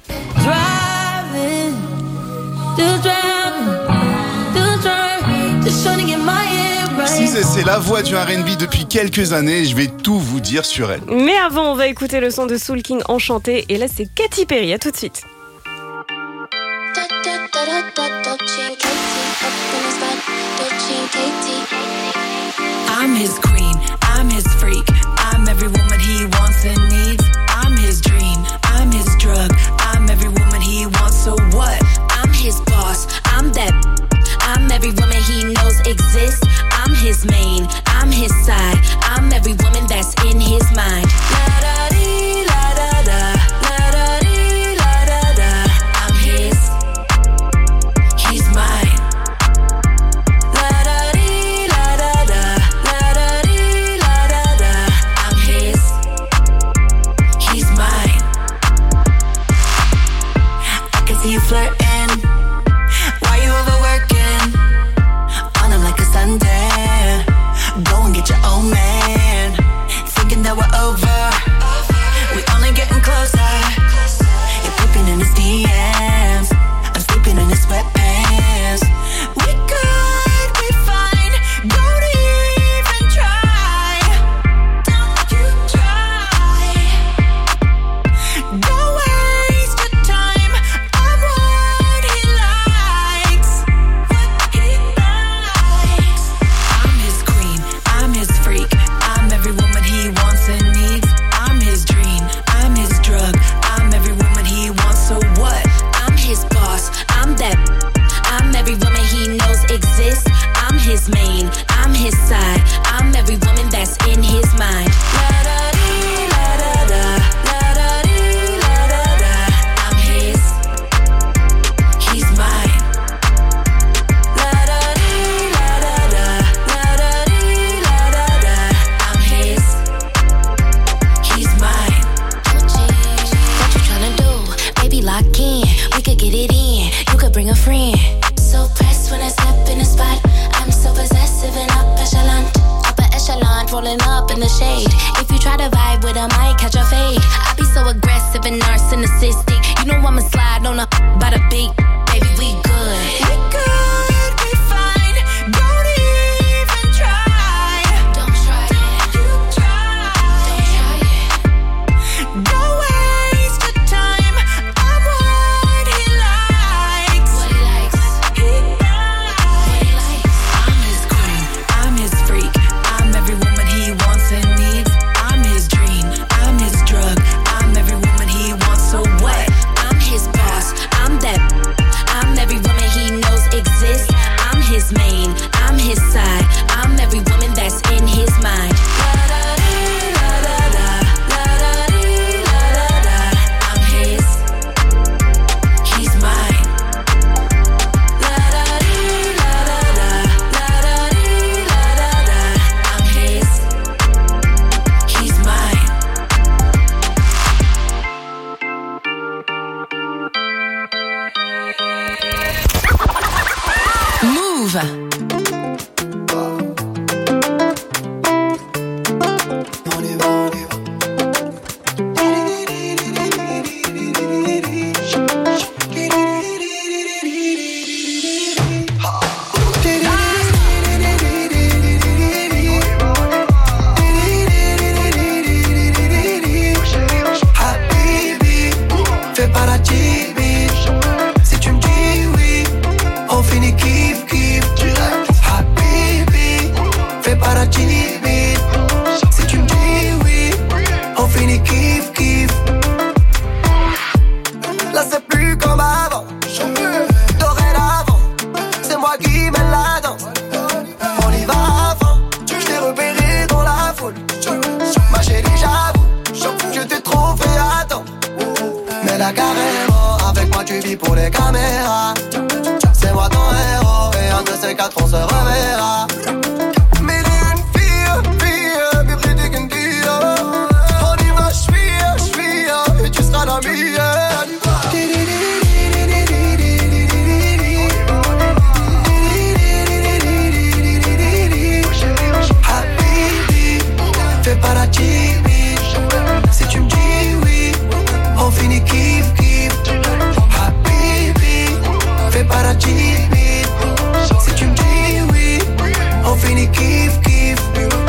Cizé, c'est la voix du R&B depuis quelques années et je vais tout vous dire sur elle. Mais avant, on va écouter le son de Soul King Enchanté et là c'est Katy Perry, à tout de suite. I'm his queen, I'm his freak, I'm every woman he wants and needs. I'm his dream, I'm his drug, I'm every woman he wants, so what? I'm his boss, I'm that. I'm every woman he knows exists. I'm his main, I'm his side. I'm every woman that's in his mind. La da dee, la da da, la da dee, la da da. I'm his, he's mine. La da dee, la da da, la da dee, la da da. I'm his, he's mine. I can see you flirting. Why you overworking? Like a Sunday, go and get your own man. Thinking that we're over, we only getting closer. You're peeping in his DMs, I'm sleeping in his sweatpants. We could be fine, don't even try. rolling up in the shade. If you try to vibe with I might catch a fade. I be so aggressive and narcissistic. You know I'ma slide on a by the beat. Baby, we good. We good, we fine. Don't even try. Don't try it. You try. Don't try it. Don't waste your time. I'm what he likes. What he likes. He likes. What he likes. I'm his queen. I'm his freak. I'm every woman he wants and needs. I'm his dream. I'm his drug. I'm every woman he wants. So what? I'm his boss. I'm that. I'm every woman he knows exists. I'm his main. I'm his side. I'm every woman that's in his mind. I'm his. He's mine. I'm his. He's mine. Move. Habibi, fais pas la chibi. Si tu me dis oui, on finit kiff kiff. Habibi, fais pas la chibi. Si tu me dis oui, on finit kiff kiff. Là c'est plus comme avant. Dorénavant, c'est moi qui mène la danse. On y va à fond. Je t'ai repéré dans la foule. Ma chérie, j'avoue, je t'ai trop fait attendre. Mais là carrément, avec moi tu vis pour les caméras. C'est moi ton héros, et un de ces quatre on se reverra. Mais une fille, bien plus qu'une fille. On y va, j'fuis, et tu seras la meilleure. Habibi, fais pas la chibi. Si tu me dis oui, on finit kiff kiff. Habibi, fais pas la chibi. Si tu me dis oui, on finit kiff kiff.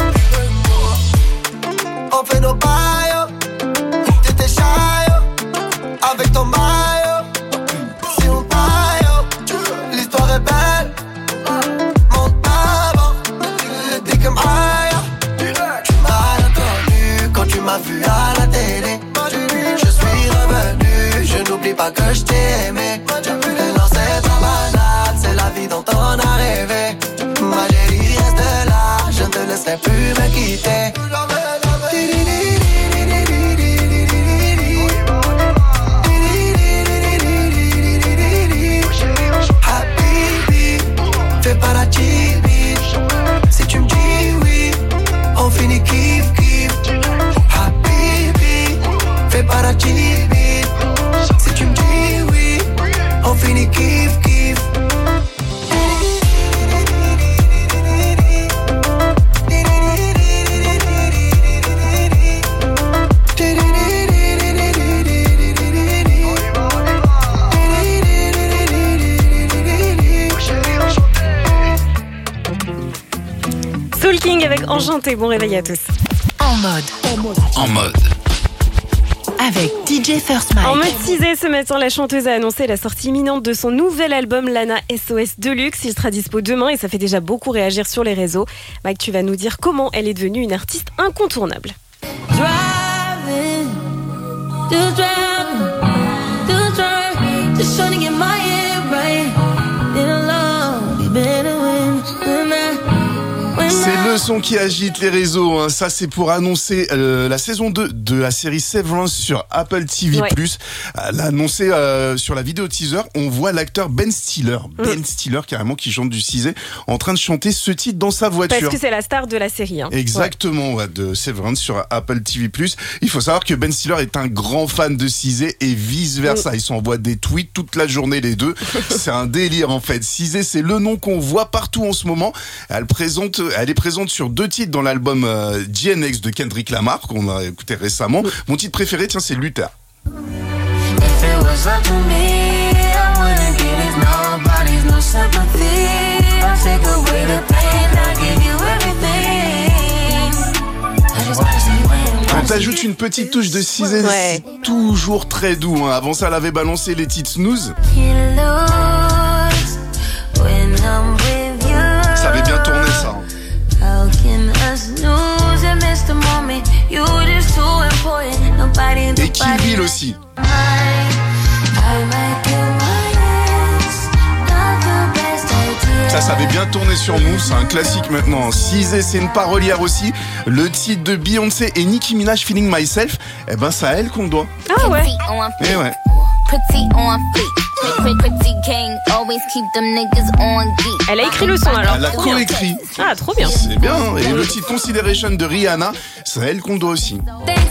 On fait nos bails, t'étais shy avec ton maillot. Si on taille, l'histoire est belle. Monte avant, t'es comme aïe. Tu m'as entendu quand tu m'as vu à la télé. Je suis revenu, je n'oublie pas que je t'ai aimé. Non, c'est pas banal, c'est la vie dont on a rêvé. Ma chérie, reste là, je ne te laisserai plus me quitter. Habibi, fais pas la chibi. Si tu me dis oui, on finit kiff kiff. Habibi, fais pas la chibi. Si tu me dis oui, on finit kiff kiff. Soul King avec Enchanté. Bon réveil à tous. En mode. Avec DJ First Mike. En mode 6 ce matin, la chanteuse a annoncé la sortie imminente de son nouvel album Lana SOS Deluxe. Il sera dispo demain et ça fait déjà beaucoup réagir sur les réseaux. Mike, tu vas nous dire comment elle est devenue une artiste incontournable. Driving, still driving, just trying to get my head right. In love, you better win. C'est le son qui agite les réseaux, hein. Ça, c'est pour annoncer la saison 2 de la série Severance sur Apple TV+. Ouais. Elle a annoncé sur la vidéo teaser, on voit l'acteur Ben Stiller. Ben Stiller, carrément, qui chante du Cizé, en train de chanter ce titre dans sa voiture. Parce que c'est la star de la série. Hein. Exactement, ouais, de Severance sur Apple TV+. Il faut savoir que Ben Stiller est un grand fan de Cizé et vice-versa. Ils s'envoient des tweets toute la journée, les deux. C'est un délire, en fait. Cizé, c'est le nom qu'on voit partout en ce moment. Elle est présente présente sur 2 titres dans l'album GNX de Kendrick Lamar, qu'on a écouté récemment. Mon titre préféré, tiens, c'est Luther. If it was up to me, I wouldn't give it nobody's no sympathy. I'll take away the pain, I'll give you everything. I just wanna see you win. Quand t'ajoutes une petite touche de Cizé, c'est toujours très doux. Hein. Avant ça, elle avait balancé les titres Snooze. Ça avait bien tourné, ça. Et Kill Bill aussi. Ça avait bien tourné sur Move, c'est un classique maintenant. Cizé, c'est une parolière aussi. Le titre de Beyoncé et Nicki Minaj, Feeling Myself, eh ben c'est à elle qu'on le doit. Ah ouais. Eh ouais. Elle a écrit le son alors. Elle a coécrit. Ah, trop bien. C'est bien. Et le titre Consideration de Rihanna, c'est à elle qu'on le doit aussi.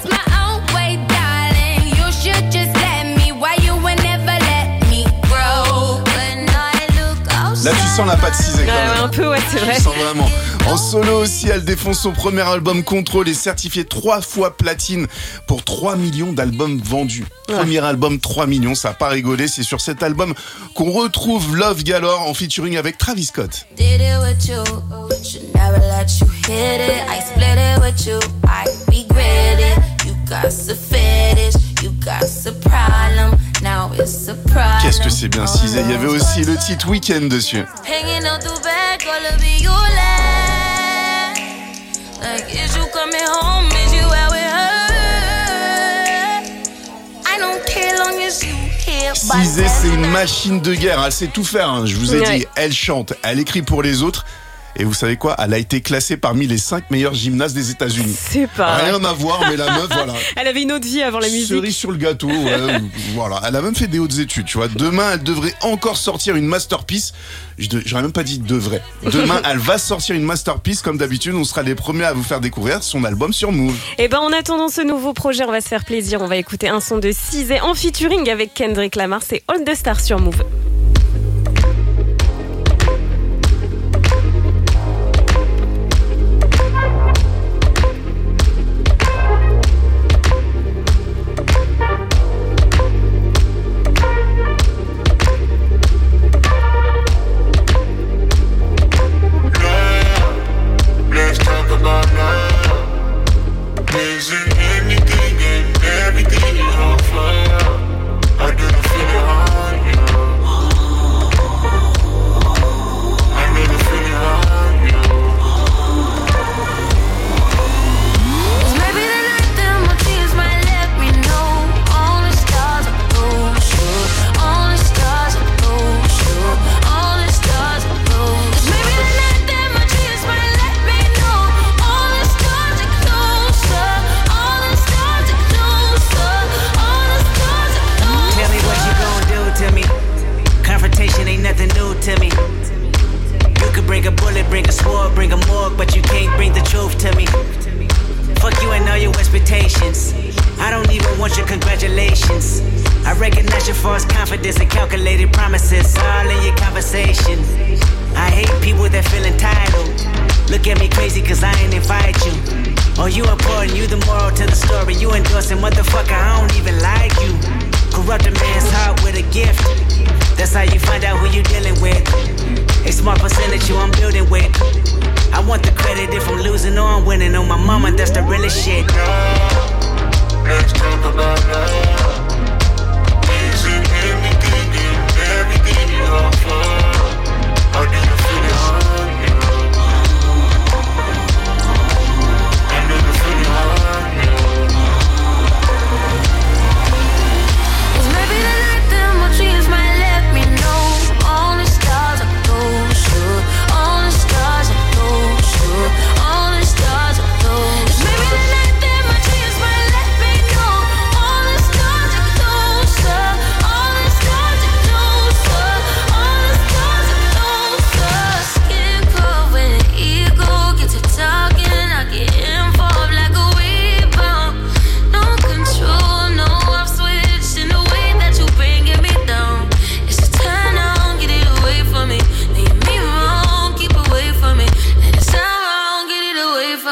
Là, tu sens la patte Cizé quand même. Un peu, ouais, c'est vrai. Tu sens vraiment. En solo aussi, elle défonce son premier album Control et certifié 3 fois platine pour 3 millions d'albums vendus. Premier album, 3 millions, ça a pas rigolé. C'est sur cet album qu'on retrouve Love Galore en featuring avec Travis Scott. Did it with you, should never let you hit it. I split it with you, I regret it. You got a fetish, you got a problem. Now it's a problem. Qu'est-ce que c'est bien Cizé. Il y avait aussi le titre Weekend dessus. Hanging on the back, all of you left. Like, is you coming home? Is you out with her? I don't care long as you here. Cizé, c'est une machine de guerre. Elle sait tout faire. Hein. Je vous ai dit, elle chante, elle écrit pour les autres. Et vous savez quoi? Elle a été classée parmi les 5 meilleures gymnastes des États-Unis. C'est pas rien à voir, mais la meuf, voilà. Elle avait une autre vie avant la musique. Cerise sur le gâteau, voilà. Elle a même fait des hautes études, tu vois. Demain, elle devrait encore sortir une masterpiece. J'aurais même pas dit devrait. Demain, elle va sortir une masterpiece. Comme d'habitude, on sera les premiers à vous faire découvrir son album sur Move. Et ben, en attendant ce nouveau projet, on va se faire plaisir. On va écouter un son de Cizé en featuring avec Kendrick Lamar. C'est All the Stars sur Move.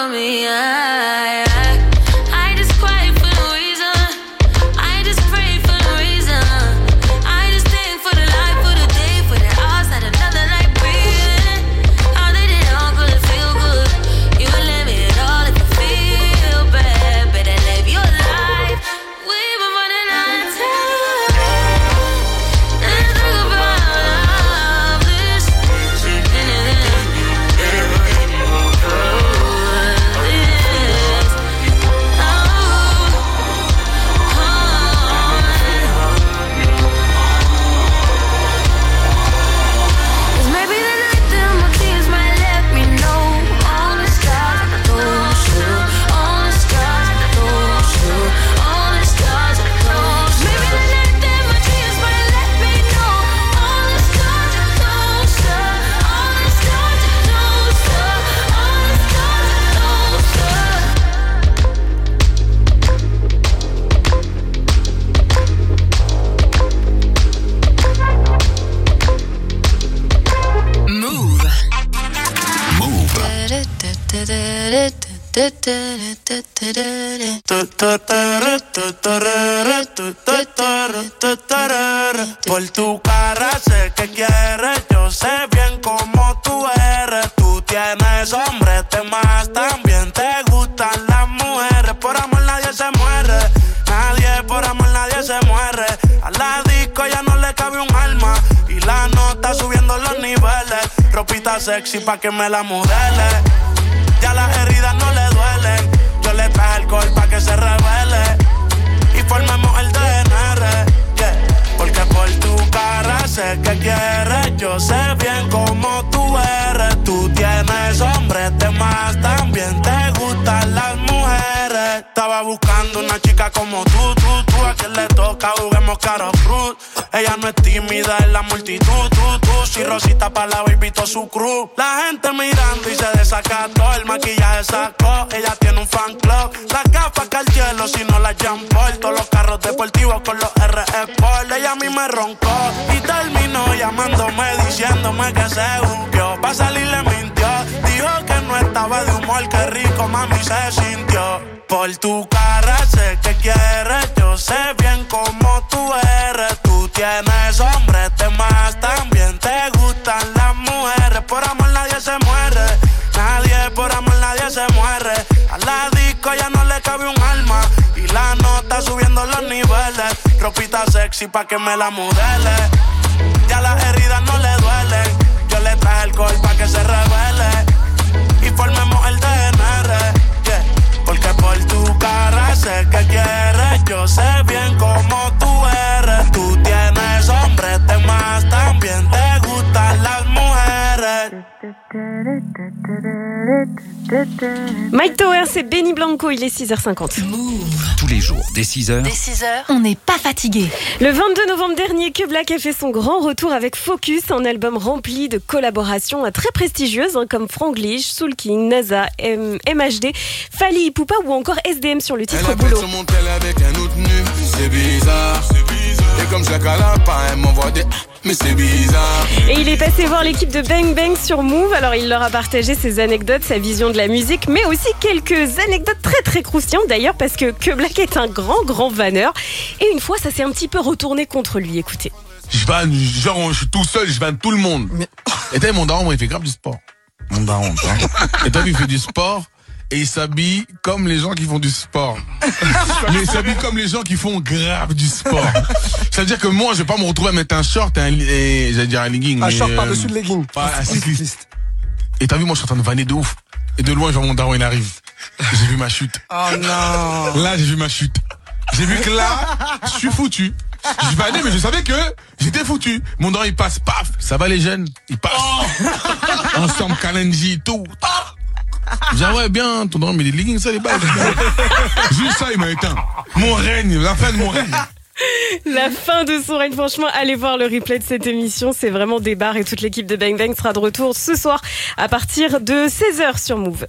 on me. I just cry for no reason. I just pray for no reason. I just think for the life, for the day, for the hours, had another night breathing. All they did all good, feel good. You let me it all if you feel bad. Better live your life. We've been running out of time. Let's talk about all this. Por tu cara sé que quieres, yo sé bien cómo tú eres. Tú tienes hombres, temas, también te gustan las mujeres. Por amor nadie se muere, nadie por amor nadie se muere. A la disco ya no le cabe un alma y la nota subiendo los niveles. Ropita sexy pa' que me la modele. Ya las heridas no le duelen. Yo le traje alcohol pa' que se revele y formemos el DNR, yeah. Porque por tu cara sé que quieres. Yo sé bien cómo tú eres. Tú tienes hombres, temas, también te gustan las mujeres. Estaba buscando una chica como tú. A quien le toca juguemos caro cruz. Ella no es tímida en la multitud. Si Rosita pa' la baby to su crew. La gente mirando y se desacató. El maquillaje sacó, ella tiene un fan club. Las gafas que al cielo si no las Jean Paul. Todos los carros deportivos con los RS Sport. Ella a mí me roncó y terminó llamándome diciéndome que se jumpió. Pa' salir le mintió, dijo que no estaba de humor. Qué rico mami se sintió. Por tu cara sé que quieres. Yo sé bien cómo tú eres. Tú tienes hombres, temas, también te gustan las mujeres. Por amor nadie se muere, nadie por amor nadie se muere. A la disco ya no le cabe un alma y la nota subiendo los niveles. Ropita sexy pa' que me la modele. Ya las heridas no le duelen. Yo le traje alcohol pa' que se revele y formemos el DNR, yeah. Porque por tu cara sé que quieres. Yo sé bien cómo tú eres. Tú tienes hombres, temas, también te gustan las mujeres. Mike Towers et Benny Blanco, il est 6h50. Tous les jours, dès 6h. Dès 6h, on n'est pas fatigué. Le 22 novembre dernier, Que Black a fait son grand retour avec Focus, un album rempli de collaborations très prestigieuses comme Franglish, Soul King, NASA, MHD, Fally Ipupa ou encore SDM sur le titre Boulot. Avec un autre nu, c'est bizarre. Et comme chaque lapin, elle m'envoie des... Mais c'est bizarre. Et il est passé voir l'équipe de Bang Bang sur Move. Alors il leur a partagé ses anecdotes, sa vision de la musique, mais aussi quelques anecdotes très très croustillantes d'ailleurs, parce que Black est un grand vanneur. Et une fois, ça s'est un petit peu retourné contre lui. Écoutez. Je vanne, genre je suis tout seul, je vanne tout le monde. Et t'as vu, mon daron, moi, il fait grave du sport. Mon daron, et t'as vu, il fait du sport. Et il s'habille comme les gens qui font du sport. Mais il s'habille comme les gens qui font grave du sport. C'est-à-dire que moi, je vais pas me retrouver à mettre un short et j'allais dire un legging. Un short par-dessus le legging. Ouais, un cycliste. Et t'as vu, moi, je suis en train de vanner de ouf. Et de loin, je vois mon daron, il arrive. J'ai vu ma chute. Oh non. Là, j'ai vu ma chute. J'ai vu que là, je suis foutu. Je vannais, mais je savais que j'étais foutu. Mon daron, il passe, paf. Ça va les jeunes? Il passe. Ensemble, Kalenji et tout. Je dis, ah ouais, bien, ton daron, mais les leggings, ça, les balles. Juste ça, il m'a éteint. Mon règne, la fin de mon règne. La fin de son règne, franchement, allez voir le replay de cette émission, c'est vraiment des barres et toute l'équipe de Bang Bang sera de retour ce soir à partir de 16h sur Move.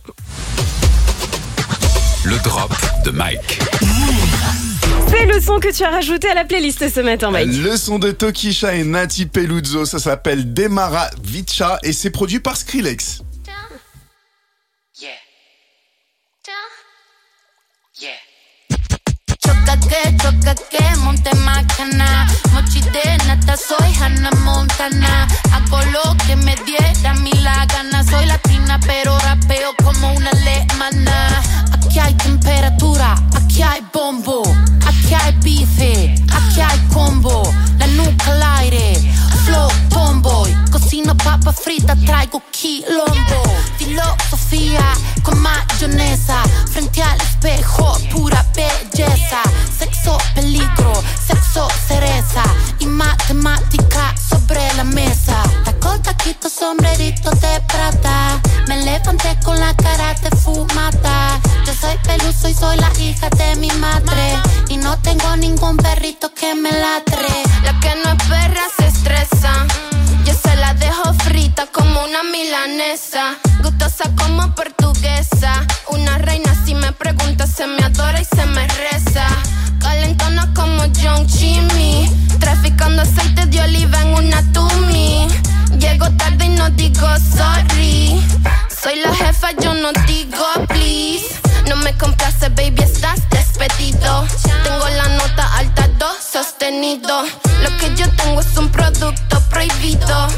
Le drop de Mike. C'est le son que tu as rajouté à la playlist ce matin, Mike. Le son de Tokisha et Nati Peluzzo, ça s'appelle Demara Vicha et c'est produit par Skrillex. Choca que, monte macana. Mochite, nata, soy Hannah Montana. Hago lo que me diera a mí la gana. Soy latina, pero rapeo como una alemana. Aquí hay temperatura, aquí hay bombo. Aquí hay bife, aquí hay combo. La nuca al aire, flow tomboy. Cocino papa frita, traigo quilombo. Filosofía con mayonesa. Frente al espejo, pura belleza. Sexo, peligro, sexo, cereza. Y matemática sobre la mesa. Taco, taquito, sombrerito de plata. Me levanté con la cara de fumata. Yo soy peluso y soy la hija de mi madre. Y no tengo ningún perrito que me ladre. La que no es perra se estresa. Yo se la dejo frita como una milanesa. Gustosa como portuguesa. Una reina si me pregunta se me adora y se me reza. Calentona como John Chimmy. Traficando aceite de oliva en una Tumi. Llego tarde y no digo sorry. Soy la jefa, yo no digo please. No me complace, baby, estás despedido. Tengo la nota alta, do sostenido. Lo que yo tengo es un producto prohibido.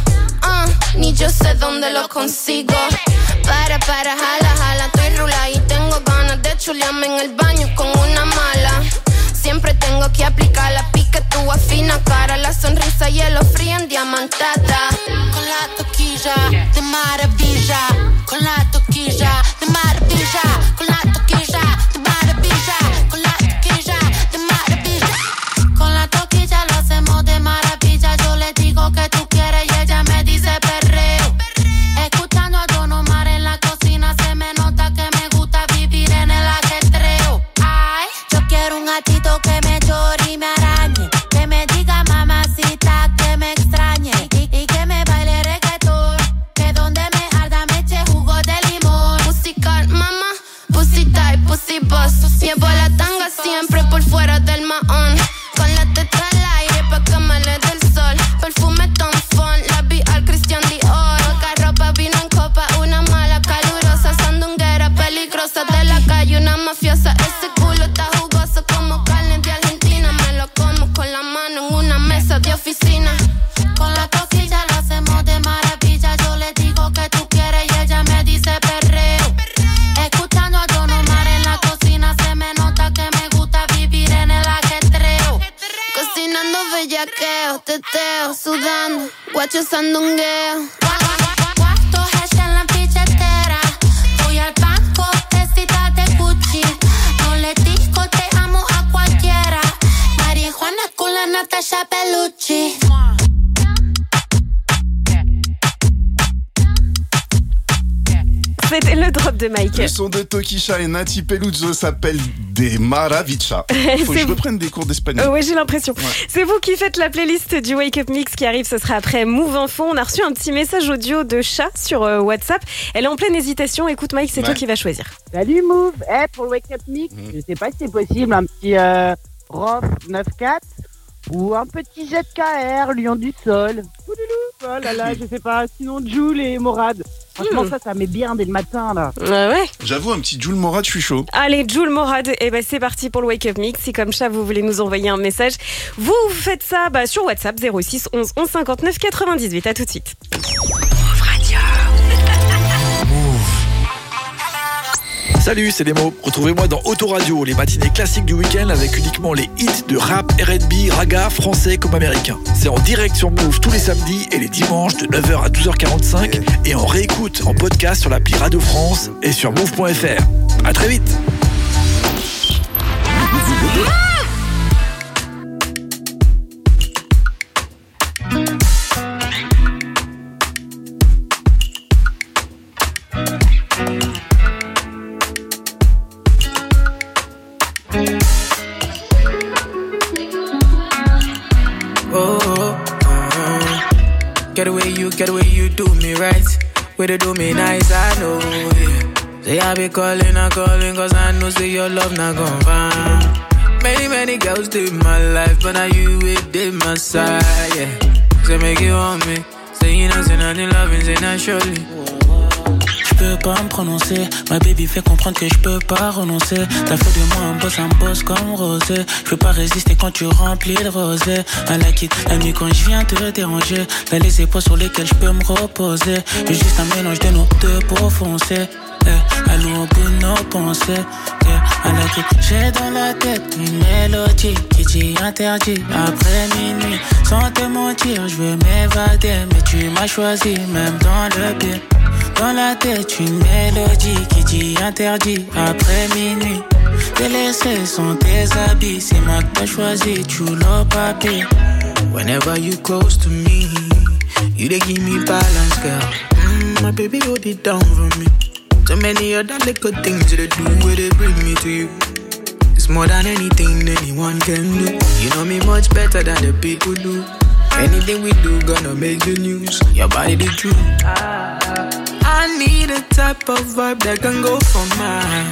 Ni yo sé dónde lo consigo. Para, jala, estoy rula y tengo ganas de chulearme en el baño con una mala. Siempre tengo que aplicar la pique, tú afina cara. La sonrisa hielo frío en diamantada. Con la toquilla de maravilla. Con la toquilla de maravilla. Con la toquilla de maravilla. Con la toquilla de maravilla. Con la toquilla lo hacemos de maravilla. Yo le digo que tú quieres y ella me dice perreo. Escuchando a Don Omar en la cocina se me nota que me gusta vivir en el ajetreo. Ay, yo quiero un gatito que me llore y me arañe. Que me diga mamacita que me extrañe. Y que me baile reggaetón. Que donde me arda me eche jugo de limón. Pussy cat, mama, pussy tight, pussy boss. Llevo la tanga siempre por fuera del mahón. Con la teta al aire pa' que me le dé el sol. Perfume Tom Ford, la vi al Christian Dior. Poca ropa, vino en copa, una mala calurosa. Sandunguera peligrosa de la calle, una mafiosa. Ese culo está jugoso como carne de Argentina. Me lo como con la mano en una mesa de oficina. Con la toquilla lo hacemos de maravilla. Yo le digo que tú quieres y ella me dice perreo. Escuchando a Don Omar en la cocina se me nota que me gusta vivir en el ajetreo. Cocinando bellaqueo, teteo, sudando, guacho sandungueo. Cuarto hash en la billetera. Voy al banco, tecita de Gucci. No le digo te amo a cualquiera. Marihuana con la Natasha Bellucci. C'était le drop de Mike. Le son de Tokisha et Nati Peluso s'appelle Des Maravilla. Faut que je reprenne des cours d'espagnol. Oui, j'ai l'impression. Ouais. C'est vous qui faites la playlist du Wake Up Mix qui arrive, ce sera après Move Info. On a reçu un petit message audio de Chat sur WhatsApp. Elle est en pleine hésitation. Écoute Mike, c'est toi qui vas choisir. Salut Move, pour le Wake Up Mix, je sais pas si c'est possible, un petit ROF 9.4 ou un petit ZKR, Lion du Sol. Oh là là, je sais pas, sinon Jules et Morad. Franchement, ça met bien dès le matin, là. Ouais. J'avoue, un petit Jules Morad, je suis chaud. Allez, Jules Morad, c'est parti pour le Wake Up Mix. Si comme ça, vous voulez nous envoyer un message, vous faites ça sur WhatsApp 06 11 11 59 98. À tout de suite. Salut, c'est Nemo. Retrouvez-moi dans Autoradio, les matinées classiques du week-end avec uniquement les hits de rap, R&B, raga, français comme américain. C'est en direct sur Move tous les samedis et les dimanches de 9h à 12h45 et en réécoute en podcast sur l'appli Radio France et sur move.fr. À très vite. Get the way you do me right, way to do me nice, I know, yeah. Say I be calling, cause I know say your love not gon' find. Many girls did my life, but now you it did my side, yeah. Say make you want me, say you know, say nothing loving, say not surely. peux pas me prononcer. Ma baby fait comprendre que je peux pas renoncer. T'as fait de moi un boss comme Rosé. Je peux pas résister quand tu remplis le rosé. À la quitte, la nuit quand je viens te déranger. T'as les épaules sur lesquelles je peux me reposer. J'ai juste un mélange de nos deux pour foncer. Allô au bout de nos pensées. À la quitte, j'ai dans la tête une mélodie qui dit interdit après minuit. Sans te mentir, je veux m'évader, mais tu m'as choisi même dans le pire. Dans la tête une mélodie qui dit interdit après minuit. T'es laissé sans tes habits, c'est moi que t'as choisi, tu l'as pas pire. Whenever you close to me, you dey give me balance, girl. My baby hold it down for me. So many other little things that they do where they bring me to you. It's more than anything anyone can do. You know me much better than the people do. Anything we do gonna make the news. Your body the truth. I need a type of vibe that can go for mine.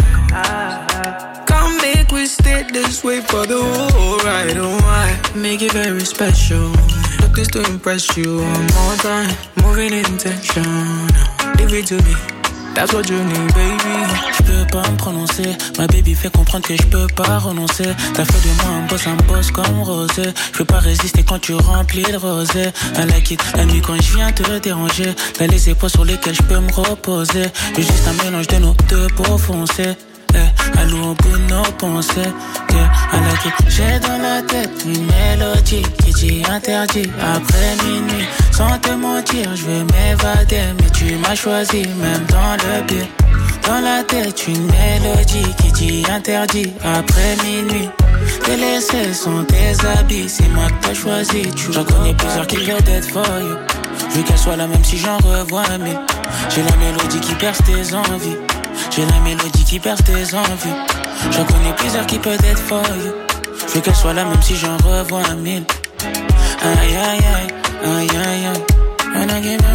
Come make we stay this way for the whole ride. Oh, I make it very special. Look this to impress you one more time. Moving intention. Give it to me. That's what you need, baby. Je peux pas me prononcer. Ma baby fait comprendre que je peux pas renoncer. T'as fait de moi un boss comme Rosé. Je peux pas résister quand tu remplis le rosé. À la quitte, la nuit quand je viens te déranger. T'as les épaules sur lesquelles je peux me reposer. J'ai juste un mélange de nos deux pour foncer. Allô au bout de nos pensées. À la quitte, j'ai dans la tête une mélodie qui dit interdit après minuit. Sans te mentir, je veux m'évader, mais tu m'as choisi même dans le pire. Dans la tête une mélodie qui dit interdit après minuit. T'es laissé sans tes habits, c'est moi que t'as choisi. J'en connais plusieurs qui veulent être for you. Je veux qu'elle soit la même si j'en revois mille. J'ai la mélodie qui perce tes envies. J'ai la mélodie qui perce tes envies. J'en connais plusieurs qui peuvent être for you. Je veux qu'elle soit la même si j'en revois mille. Aïe aïe aïe, aïe aïe aïe. When I get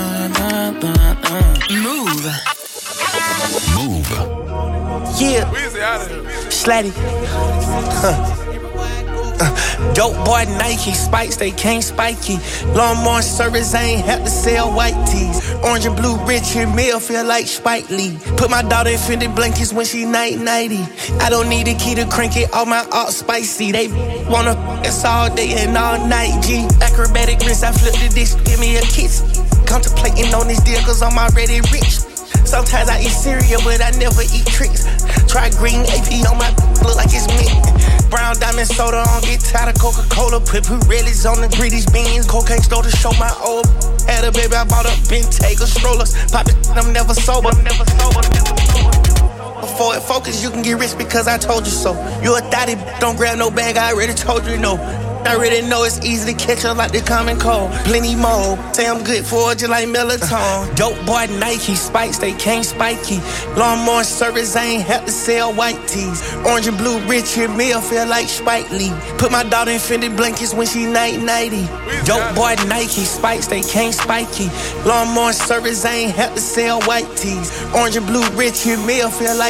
Move. Yeah. Slatty. Dope boy Nike, spikes, they can't spike you. Lawnmower service, I ain't have to sell white tees. Orange and blue, Richard Mill, feel like Spike Lee. Put my daughter in Fenty blankets when she nighty. I don't need a key to crank it, all my art spicy. They wanna it's all day and all night, G. Acrobatic wrist, I flip the dish, give me a kiss. Contemplating on this deal, cause I'm already rich. Sometimes I eat cereal, but I never eat tricks. Try green AP on my look like it's mint. Brown diamond soda on, get tired of Coca-Cola. Put Pirellis on the British beans. Cocaine store to show my old. Had a baby, I bought a Bentayga strollers. Pop it, I'm never sober. Before it focus, you can get rich because I told you so. You a thotty, don't grab no bag, I already told you no. I already know it's easy to catch up like the common cold. Plenty more, say I'm good for it just like Melatonin. Dope boy Nike, spikes, they can't spike you. Lawnmower service, I ain't have to sell white tees. Orange and blue, Richard Mill, feel like Spike Lee. Put my daughter in Fenty blankets when she nighty. Dope boy Nike, spikes, they can't spike you. Lawnmower service, I ain't have to sell white tees. Orange and blue, Richard Mill, feel like